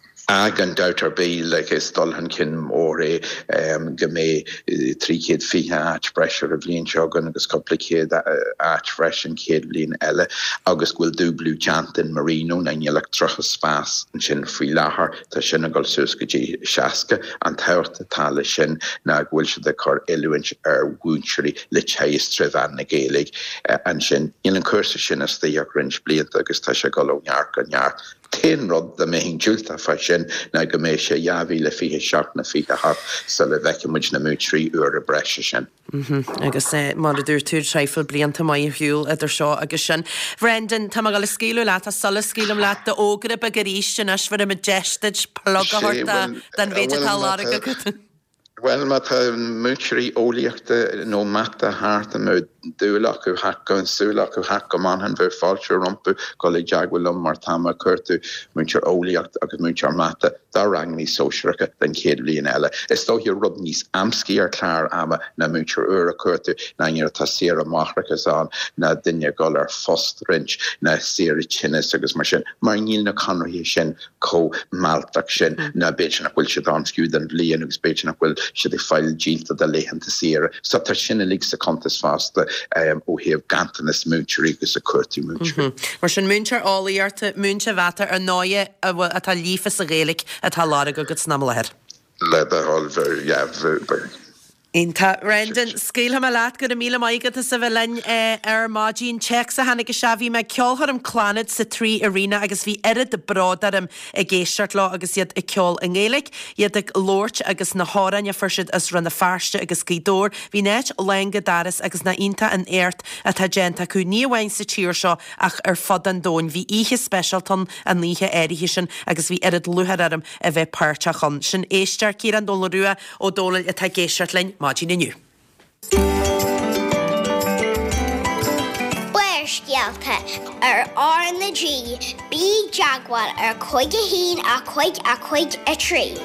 Ag an douter be like is dolhan kin or um game three kid fi at pressure of lean jogan agus complicated at fresh and kid lean elle August will do blue chant in Marino na electrocha spas and shin free lahar ta shinagol suskaji shaska and taught tala shin na will the cor eluinch er wunchri le chais trevan na gaelig and shin in a curse shin as the yakrinch bleed agus tasha golo yark and yark ten rod the main julta fashion na gamesha yavi le fihe sharp na fihe hat so le vecum which na mutri ur a bression. Mhm. Agus eh mar dur tur treifel blianta mai hiúl idir seo agus sin. Brendan tá gal scíú leat a sola scílam leat de ógra a garísin as for a majested plug a horta dan veidir tá lá go. Well, mat mutri oliachte no matta hart a mu dúlach u hakka and sulach u hakka man han ver falcher rumpu golle jagwilum martama kurtu mutur oliacht agus mutur matta da rang ni socialka den kedli in ella. Is sto hier rubnis amski ar klar ama na mutur ura kurtu na nir tasira mahrakas on na dinja goller fost rinch na siri chinnis agus marshin mar nil na conri shin ko maltak shin na bitch wil shidan skew den lian agus bitch wil should they file gilta de lehan to sira so ta shin leaks the contest fast um o have gantanis mutur agus a kurtu mutur mar sin muncher allíarte munche water a noie a ta lífas a rélik a tá lá go gut snamleher. Leather all very yeah very Inta Brendan scéil ha leat go a míle maigad a sa bhlein ar mágin check sa hannig sevi me ceolhar am clanad sa trí arena agus bhí erid de brádar am a géisiart lá agus iad i ceol an ggéalaigh iad ag lórt agus na háran a fursid as runna farste agus gídór hí net lenga daras agus na inta an airt a tá genta chu níomhhain sa tíir seo ach ar fod an dóin hí ihe specialton an níthe éirithe sin agus bhí erid luhar arm a bheith páirte chun sin éistear cí an dóla ruúa ó dóla a tá géisiart lein Mágin inniu. Buirstealta ar R na G, bí Jaguar ar chuig a hín a chuig a chuig a trí.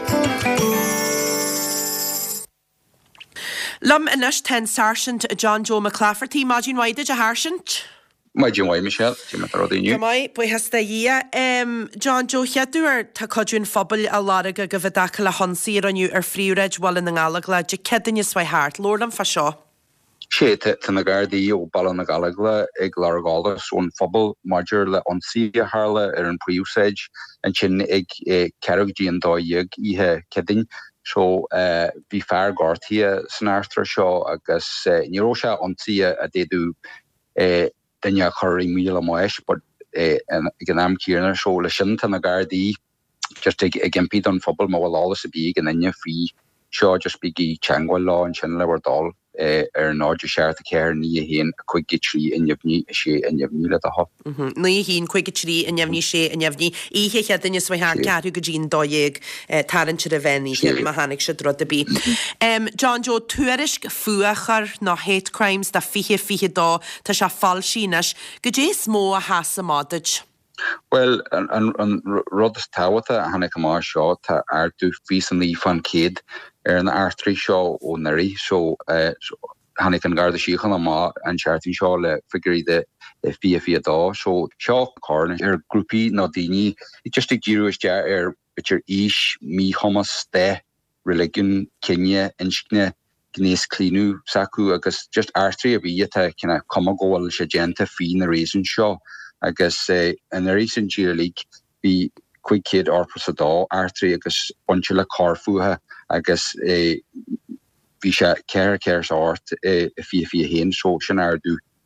Lum inis ten Sergeant John Joe McClafferty, Mágin waide a Harsint. Mai Jim Way Michelle, Jim Rodinyu. Mai buhas da ia um John Joe cheadú ar tá codún fphobal a láraga go bheith dacha le honsaí aniu ar fríúreid bhil in ngála de cedanne swai hart Lord an fa seo. Sé tan na gardaí ó ball na galagla ag largála son fphobal Marger le onsaí a hála ar an príúsaid an sin ag ceirigdí an dóiag ihe cedin so bhí fear gáirtí san airtra seo agus níró se onsaí a déadú Danya curry meal a moesh, but an am kierner show le shint and a gardi just again Pete on football mo all the big and then you free sure just biggie changwal law and chin lewer doll er no just share the care ni hin a quick get tree in yevni she and yevni at the hop. Mhm. Ni hin quick tree in yevni she and yevni I he had in swai har car who gene doyeg tarrant the venny mechanic should rod the be. Um John Joe tuerish fuachar na hate crimes da fihe fihe da ta sha falshinas gje smó a hasamadage. Well, an an Rodas Tawata Hanek Mar Shaw ta are do recently fan kid er an R three show o Neri so uh Hanek and Garda Sheikhan Ma and Charity Shaw le figure the F B F da so Shaw Corn er groupie Nadini it just a Jewish jar er which er ish mi homas de religion Kenya inchne Gnes Klinu Saku agus just R three a bita kinda come go al shagenta fi na reason Shaw I guess uh, in the recent year league the quick kid or Prasada R three I guess bunchula Carfuha I guess uh Visha care cares art uh if you if you hen so scenario do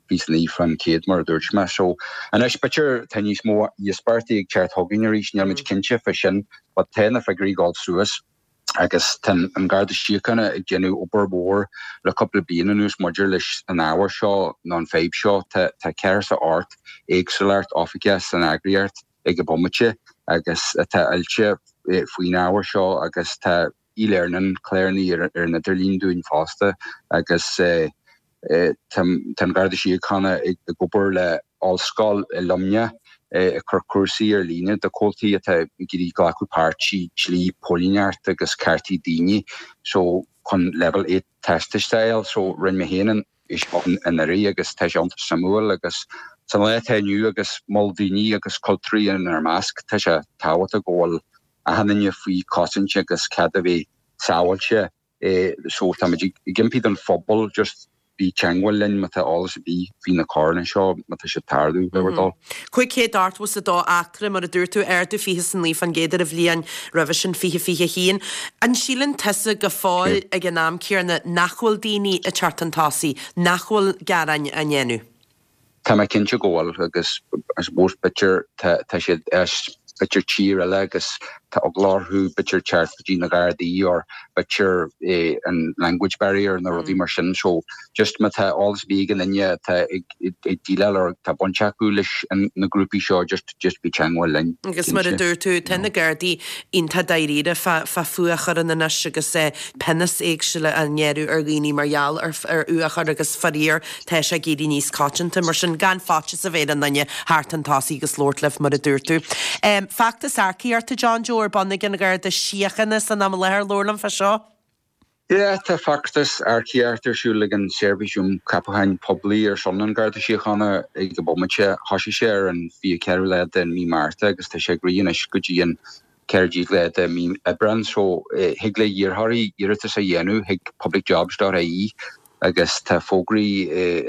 vís ní fan céad mar dúirt me so an is bitir tan níos mó iaspartaí ag teart thugann ar ríis neamid cinse fa sin ba tena fa gríáil suas agus tan an garda síochanna ag genú oberbór le couple bliana nús muidir leis an áhar seo ná an féib seo tá ceir sa ort éagsúlairt áfiige san agriart ag go bommate agus tá ailte faoin áhar seo agus tá íléirnan cléirní ar na Dirlín dúin fásta agus tan garda síochanna ag gobar le allscoil i Lumne a chur cuasaí ar líne de cótaí atá gurí ghlacu páirtí slí pólíneart agus cartaí daoine so chun level eight testisteil so rinn me héanaan is an arí agus tá sé anta samúil agus san le tainniu agus moldaoine agus cultúí in ar measc tá sé táhat a ggóil a hananne faoi cosintse agus cad a bheith sáhailte so tá gimpí an fphobal just bí teanghfuil linn mata alles bí hí na carna seo mata sé tardú bhedal. Cuig cé dart was a dá acra mar a dúirtú airú fihe san líf an géidir a bhblionn revision fihe fihe híon. An sílan tusa go fáil ag an náam céarna nachhfuil daoine a chartantásaí, nachhfuil garan a nnéanú. Tá me cinse ggóil agus as bós bitir tá sé bitir tír eile agus tá oglárthú bitir chartí na gardaí or bitir an language barrier na rudí mar sin so just me tá alles bí gan inne tá ag díile ar tá bonseachú leis na grúpi seo just just bí teanghfuil lein. Agus mar a dúirtú ten na gardaí ionta daíide fa fuachar an na agus é pennas éagsúile a nnéirú ar ghaoine margheall ar uachar agus faríir tá sé géirí níos cáitinta mar sin gan fáte sa bhéad an nanne háartantásaí agus lortlih mar a dúirtú. Factas arciarta John Joe bannig an garda síochanna san am lethir lorlam fa seo? Yeah, tá factas arciartar siúla an servisiúm capahain poblí ar son an garda síochanna ag go bommate hasí sé an bhí ceir le den mí Marta agus tá sé gríon is go dtí an ceirgí le de mí Ebran so hiag le dhearthaí iirita sa dhéanú hiag public jobs dot I E agus tá fógraí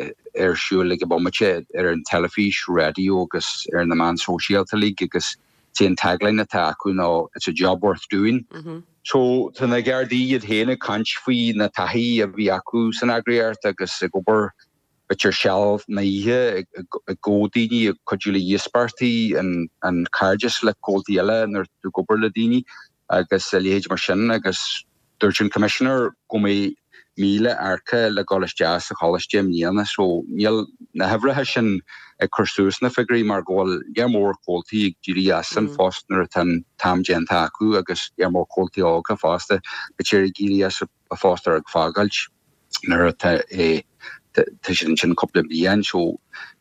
ar siúla go bommate ar an telefís, radio agus ar na man sosialta lí agus tí an tagline atá acu ná it's a job worth doing. Mm-hmm. So tá na gardaí iad héna cant faoi na taí a bhí acu san agriart agus a gobar bitir sealh na ihe a ggódaoine a codúla iaspartaí an cardias le códaí eile nar tú gobar le daoine agus a léhéid mar sin agus dúirt an commissioner go mé míle arca le Golas Jazz a choiste níalna so níl na hebrethe sin ag chursús na figurí mar ggóil ar mór cóiltaí ag dúirí asan fástnar tan tam genta acu agus ar mór cóiltaí ága fásta bitir géirí as a fástar ag fágailt nar tá sin sin coppla blian so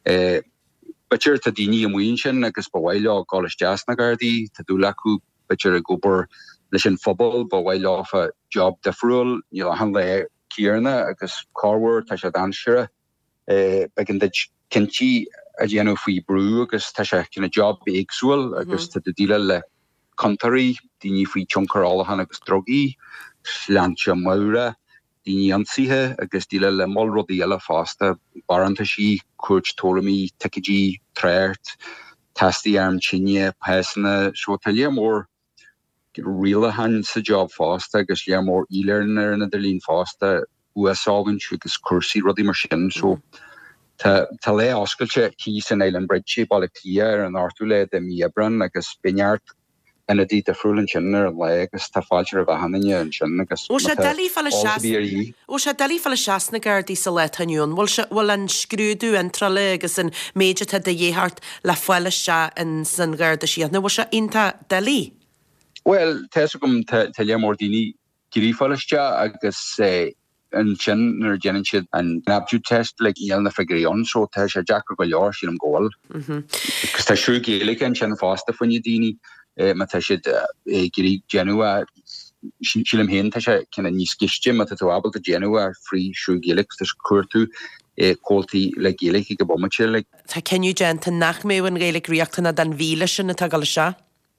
bitir tá daoine amhaoin sin agus ba bhhaile á Golas Jazz na gardaí tá dúla acu bitir a gobar leis sin phobal ba bhhaile áfa job defriúil níl a han le Kierna agus carhar tá sé dansire begin de cinnti a dhéanú faoi brú agus tá sé cinna job éagsúil agus tá díile le contarí daoine faoi tioncarálahan agus drogaí leanse mura daoine ansithe agus díile le mol rodí eile fásta baranta sí cuairt tóramí teicidí tréirt testaí arm tsinne pesanna seo tá léamór riile han sa job fásta agus le mór ílearnar na Dirlín fásta U S ágan agus cuasaí rudí mar sin so tá le oscailte hí san Island Bridge balla clia ar an áirtú le de mí Ebran agus beneart ina dí a friúlann sin ar le agus tá fáilte a bhehananne an sin agus ó sé dalí fall ó sé dalí fall seas na gardaí sa le taniún bhil an scrúdú an trale agus an méide tá de dhéhart le foiile se in san garda siad na bhil se inta dalí. Well, te gom te lémór daoine guríáiste agus an sin nar déanann siad an aptitude test le íal na figuríon so te sé Jack go leir sin an ggóil. Gus tá siú géalaigh an sin fásta faoine daoine me te siad gurí Genua sílim héin te sé cinna níos ciiste me tú abal a Genua frí siú géalaigh tus cuairtú cóiltaí le géalaigh go bommate le. Tá ceniu genta nach mé an géalaigh riachtainna den bhíle sin na tá gal se?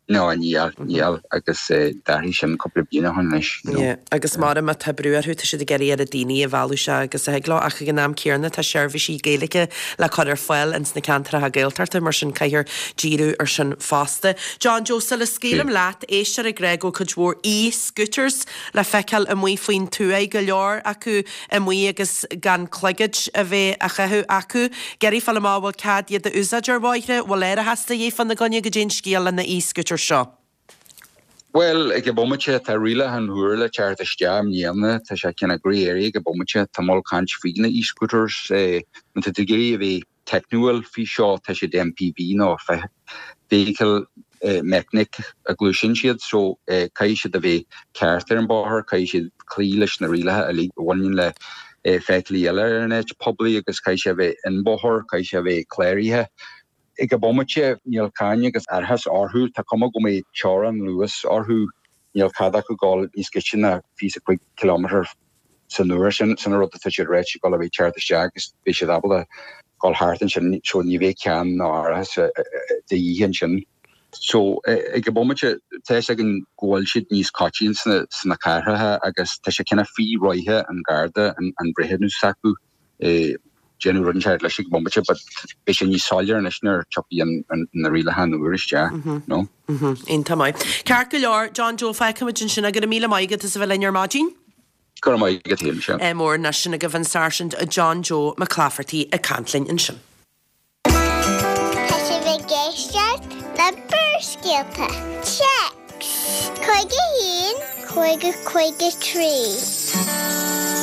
No an níl níl agus darí sin coppla bína hannis. agus mar a tá breúarú tá si geirí ar a daine a bhú se agus a heglá a gan náam cearna tá seirbhí géalaige le chuidir foiil ins na cantra a géaltarta mar sin caiir díú ar sin fásta. John Joseph le scélam leat éisiar a Greg ó chudhór í scooters le feiceal a mí faoin tú é go leor acu a mí agus gan chluigeid a bheith a chethu acu geirí fall máhfuil cad iad a úsaidir bhaithre bhil léir a heasta dhé fan na gonne go dén scéal na í scooters seo. Well, ik heb bommetje tá riile an huurle chart steam niene tá se ken agréri ge bommetje tamol kant fine e-scooters eh met de degree we technual fi shot tá se M P V no vehicle uh, mechanic agglution sheet so uh, kai se de we charter en bar kai se klielish na riile a li one le uh, fekli eller net public agus kai se we in bohor kai se we clarihe. Ik heb bommetje Neil Kanye gus arhas orhu ta kom go me Charan Lewis orhu Neil Kada go gal is kitchen a fi a quick kilometer san nursing san rot the shit rich go we chart the shags be should able to gal harten sin so ni we can or as de yin so ik heb bommetje tes again goal shit nis coachins na na carha agus ta kana fi roihe an garda an an brehenu saku eh general runchart le sig bombetje but is ní solir national champion an na riile han uris ja no mhm in tamai Car go leor John Joe fe cum sin a go míle maigad is bhfuil in your margin Go mai get him se e mór na sin a go van sergeant a John Joe McClafferty a Cantlin in sin Tá sé bheith géisteart na burscéalta checks chuige hín chuige chuige trí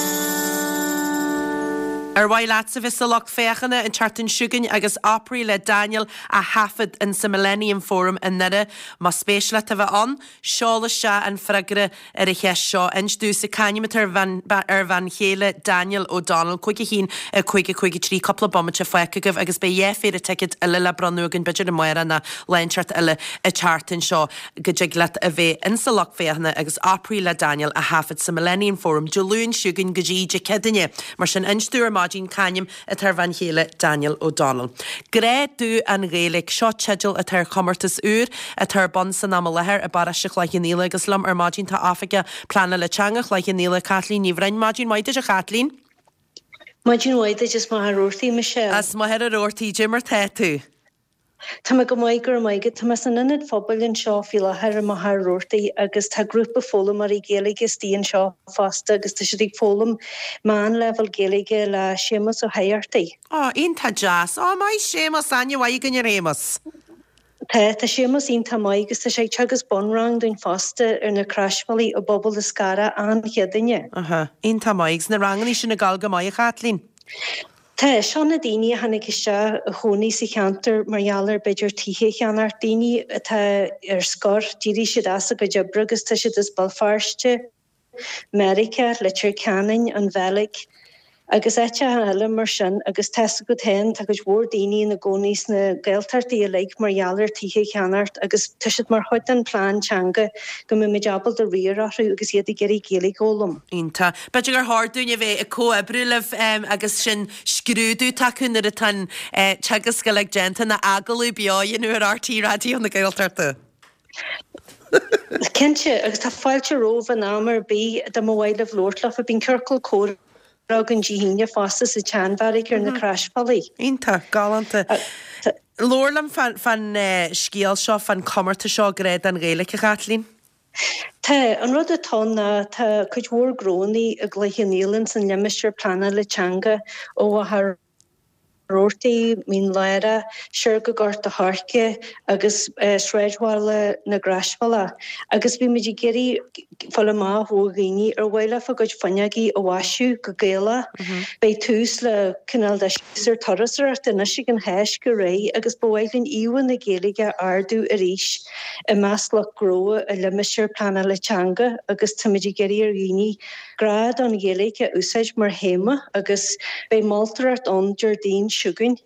Ar bhaid leat sa vis a loch féchanna in chartan siúgan agus oprí le Daniel a hafad in sa Millennium Forum in nire má spéisiala a bheith an, seola se an freigre ar a cheis seo ins dú sa canimetar ar van chéile Daniel O'Donnell chuige hín a chuige chuige trí coppla bommate foiicagah agus be dhé féad a ticket a le branúgan beidir na muire na leinchart eile a chartan seo go dig leat a bheith in sa loch féchanna agus oprí le Daniel a hafad sa Millennium Forum Jolún siúgan go ddíide cedanne mar sin ins dú Margin Canyam a tar van chéile Daniel O'Donnell. Gré dú an rélig seo tsedul a tar commertas úr a tar bon san am lehar a barasich le níle agus lam ar Margin tá Africa plana le changach le níle Kathleen ní bhrein Margin maide a Kathleen. Margin waide just má rortí Michelle. As má her a rortí Jimmer tetu. Tá me go maiid gur maigad tá san inad fphobal seo fi le her a mar rortaí agus tá grúpa fólam mar i géalaige stíon seo fasta agus tá si fólam man level géalaige le sémas ó hairtaí. Á, on tá jazz. Á, mai sémas anya bhaid gan ar émas. Tá tá sémas on tá maid agus tá sé teagas bonrang dún fasta ar na crashvalí ó bobbal is cara an cheadaine. Aha, on tá maigs na ranganí sin na galga mai a Kathleen. Tá seanna daoine hanig iste a choní sa cheantar margheallar beidir tithe cheanar daoine atá ar scor dírí siad as a go debre agus tá siad is balfáiste America le tir canin an bhealaigh agus éite eile mar sin agus testa go tain tá go bhór daoine na gcónís na gailtartaí a le margheallar tithe cheanart agus tá siad mar chuid an plán teanga go mu meabal de riar ahrú agus iad i geirí géalaigh ólam. Ínta. Beidir gur háúine bheith a có a brúlah um, agus sin scrúdú taún ar a tan uh, teagas go le genta na agalú beáinú ar R T radio na gailtarta. Kense agus tá fáilte róh an amar bí de mhhaileh lortlach a bín circle cór Rogan Gihine fasta sa Chanvarig ar na crashpalí. Ínta, galanta. Lorlam fan, fan uh, scíal seo fan commarta seo gréad an réalacha Kathleen? Tá an rud atá na tá chuid mhór grónaí a gluiche nílan san leimisteir plana le teanga ó a haar Rortaí mín leire seir go gart a harce agus uh, sreidháile na grasfala. Agus bhí muidir geirí fola má hógaoine ar bhile fa goid fanneagaí ó bhaisiú go géala bei tús le canal de síar torasar ar duna sig an héis go ré agus bhhailinn íhan na géalaige ardú a ríis i meas le gróa a leimisteir plana le teanga agus tá muidir geirí ar ghaoine grad an géalaige úsáid mar héma agus bei maltar art an Jardín Sugan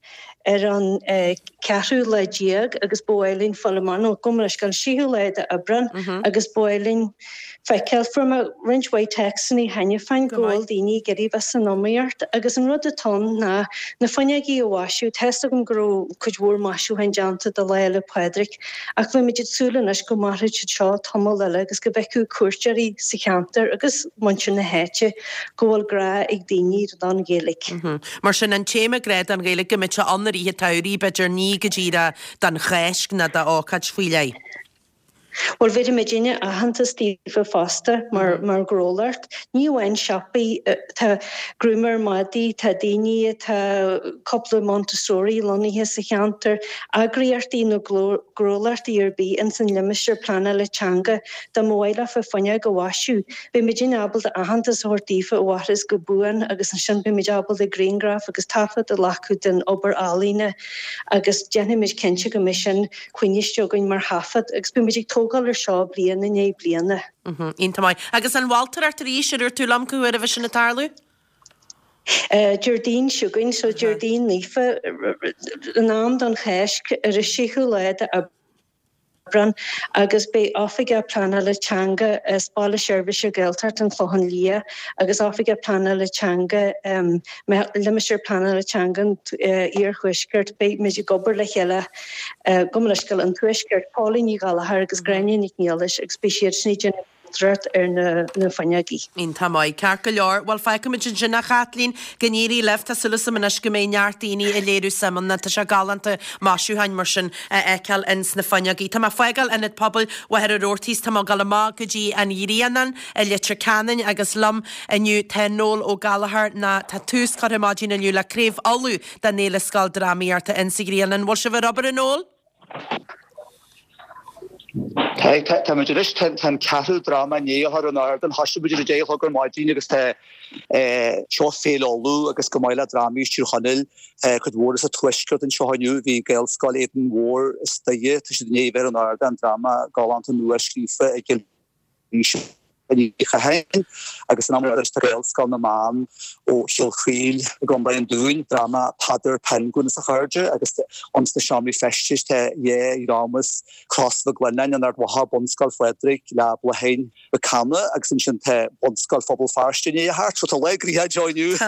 ar an ceú le diaag agus bóilín fallán ó gomras gan siú leide a bran agus bóilín feiceil from a rinchway Texaní henne fein ggóil daoine geí bheits an nóíart agus an rud atá na na fanneí óhaisiú testa an gro chudhór masisiú hen deanta de leile Pedric ach bfu meidir súlanas go marid seo tomol leile agus go bheicú cuairteirí sa cheantar agus muintú na héite ggóil gra ag daoine don géalaigh. Mar sin an téime gréad an géalaigh go mit se annarí tairí beidir ní go ddíra dan chréisc na de ácad fuiile. Well viidir me dinne a hananta Steve fasta mar mar grólart. Níhain siapaí tá grúmar madí tá daine tá coppla Montessori loníthe sa cheantar agriartí nó grólartí ar bí in san limisir plana letanga da móile fa fanne go wasisiú. Be me dinne abal a hananta hortífa óharis go buan agus an sin be me abal de Greengraf agus tafa de lacu den ober álíne agus dénne mis kense go mission cuiineistiogain mar hafad agus be me tógal ar seo bliana né bliana. Ínta mai. Agus an Walter ar tarí siúr tú lam go a bheit sin na tarlú? Jardín siúgain so Jardín lífa an am don cheisc ar a siú leide a bran agus be áfige plana letanga spála seirbhíse geiltart an fóhan lia agus áfige plana letanga um, limisir plana letanga ar chuisgurt be méidir gobar le chéile uh, gomlaiscail an chuisgurt Paulíní galahar agus greinin níalis ag spéisiir sníidir Drat ar na, na fanneagi. Ínta mai. Cear go leor, bhil feicim sin sin na chatlín gníirí left a sulas am inas go mé neartdaoine i léirú saman na tá se galanta máisiú hain mar sin eiceal ins na fanneagi. Tá má feigal inad pobl wahar a rórtís tá má galamá go dtí an íríanan a litre canan agus lam aniu tenól ó galahar na tá tús chorimádín aniu le créomh alú da néla scal dráíarta insigríanan. Bhil se bh robar an ól? Tá muidir is tan ceú drama néothar an air an hasise muidir déoch gur maidín agus tá seo féolú agus go maiile dramí tíúchanil chud bhór a tuiscut an seohainú hí gail sáil éan mór staige tá si néhar an air an drama gáanta nua scrífa ag gil chahain agus an am gailscal na man ó siilchríil gom ba an dún drama padar pengun a chuide agus ons na seamí festis te é ramas cross the Glenn an ar waha bonscal Frederick le blahain be canna agus an sin te bonscal fobal farstine hart so le gríthe joinú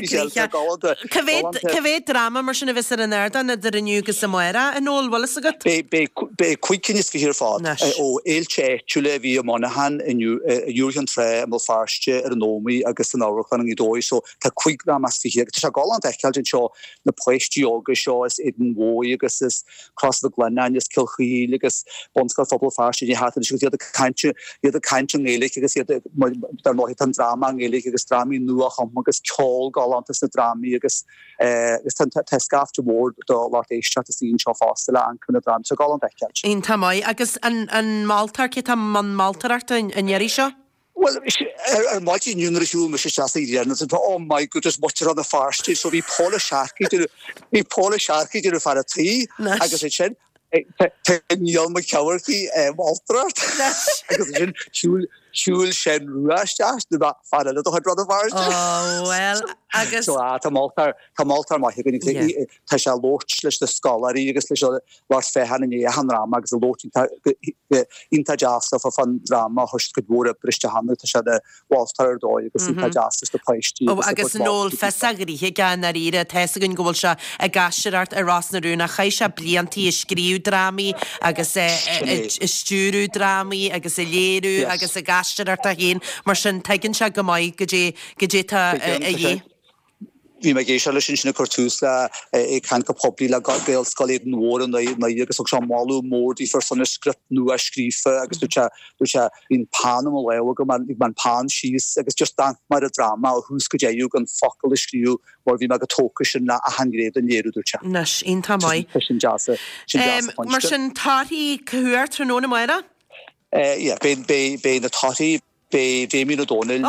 Cavé drama mar sin a vis an airdan na ar aniugus sa muire an óhil a go? Be cuicinnis fi hir fád ó éilte túle bhí a Monaghan inniu Jurgen tre mal farste ar nóí agus an áchan í dói so tá cuiig ramas fi hir. Tá galant eiceil seo na pleistioga seo is idan mhói agus is cross the Glenn is cilchaí agus bonscal fobal farste í hat go iad a kaintse iad a kaintse élik agus iad dar nóhit an drama élik agus drami nua chum agus ceol galantas na drami agus gus tan tescafte mór do lá éiste a sín seo fástile an chuna dram so galant eiceil. Ínta mai agus an Maltar ce tá man Maltarachta in Jerí seo? Well, er maití núnasú me se íréna oh my goodness much on the farstí so hí Paula Sharkey hí Paula Sharkey dú far a trí agus é sin níl me cehaircí Waltrart agus sin siúil siúil sin ruáisteach nu far le a brother farstí. Oh well agus tá Maltar tá Maltar mai gan tá se lót leis de scalarí agus leis lá féhan in han drama agus a lót inta jazz a fan drama host go bór a briste han tá se de Waltar dói agus inta jazz de pleistí. agus nóil fesagurí hi gan ar ire tegann gohfuil se a gasisiart a rasnarúna chaise se bliantí is scríú dramí agus stúrú dramí agus a léirú agus a gasisiart a hén mar sin tegann se go maiid go dé go dé a dhé. Vi me géisi lei sin sinna cortús le é can go poblí le gail scaléad an mór na agus se máú mór í fer sanna script nu a scrífa agus du se hín pan am le go man man pan síos agus just dank mar a drama a hús go déú an focail scríú mar bhí me go tóca sin na a hangréad an éú dúte. Nes ínta mai. Sin jazz. Mar sin táí chuúir tróna maira? Ja, bé bé na táí be be mi O'Donnell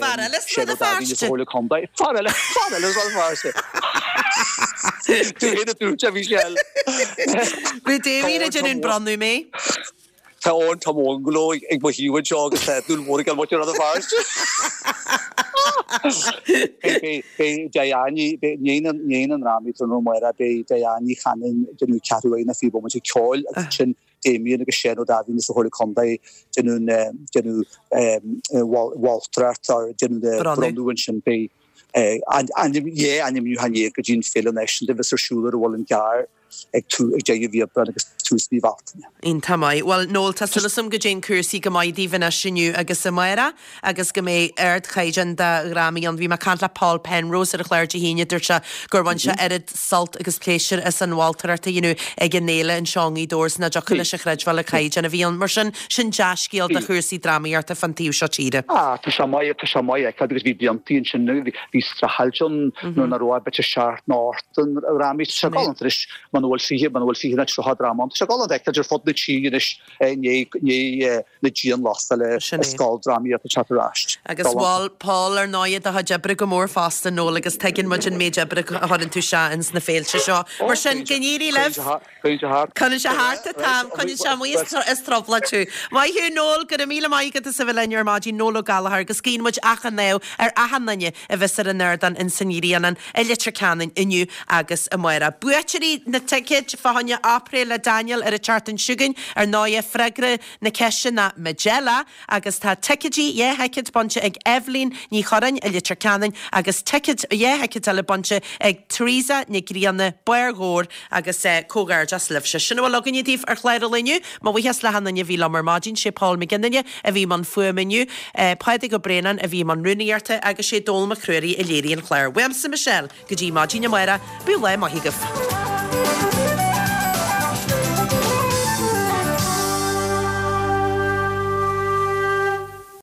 combat farle farle farse tu hede tu chavichel be David in brannu me ta on ta mongolo ag bo hiwa jog sa dul mor gal mo other farse Diani an rami no mera be Diani chanin genú carúna fi bo se ceáil sin déimion agus sé a vín is a chola condai genú genú Waltrart ar genú brandúin sin be é anim hanné go dín fé nation de vis ersúler a wall gar ag tú ag dé vi agus túsbí vatne. In tamai, well nól tá sulasum go Jane Cursey go mai díhanna sinniu agus sa maira agus go mé ard chaijan da rami an bhí ma cantla Paul Penrose ar a chléir de híine dúirte gurhain se erid salt agus pléisiir is an Walter arta inú ag an néile an seángaí dós na jocuile se chreidhil a chaijan a bhí an mar sin sin deascíal de Cursey dramaí arta fantíú seo tíre. Ah, tá sa mai tá sa mai ag agus bhí biantíín sin hí strahaljon nó na roa bete seart nátan rami se galantris man bhfuil fihi man bhfuil fihi tro hadramant se gal de fod na tíis né na dían lastal scaldramí a chatrast. Agus bháil Paul ar náiad a jebre go mór fasta nó agus teginn mu an mé jebre chuann tú seans na féilte seo. Mar sin gníí leh chun se háta tam chun se mu is trobla tú. Mai hiú nóil go a míle maigad a sa bhlein ar mádí nóla galahar agus cín muid achan neo ar ahananne a bheits ar an nerdan in saníríanan e litre canin inniu agus a muire. Buirí na tiid fahanne april le Daniel ar a chartan siúgan ar náie fregre na ceise na Magella agus tá teidí é heicid bonse ag Evelyn ní chorain a litre canin agus teid é heicid le bonse ag Teresa na gríanna buirgóir agus é cógar just leh se. Sinna bhil leganní díh ar chléir leniu, má bhuihes le hanna bhí le mar mádín sé Paul McGinnine a bhí man fuaminiu paide go brenan a bhí man runúíarta agus sé dólma cruirí i léiríon chléir. Weim sa Michelle go dtí mádín na mara bu le maithigah.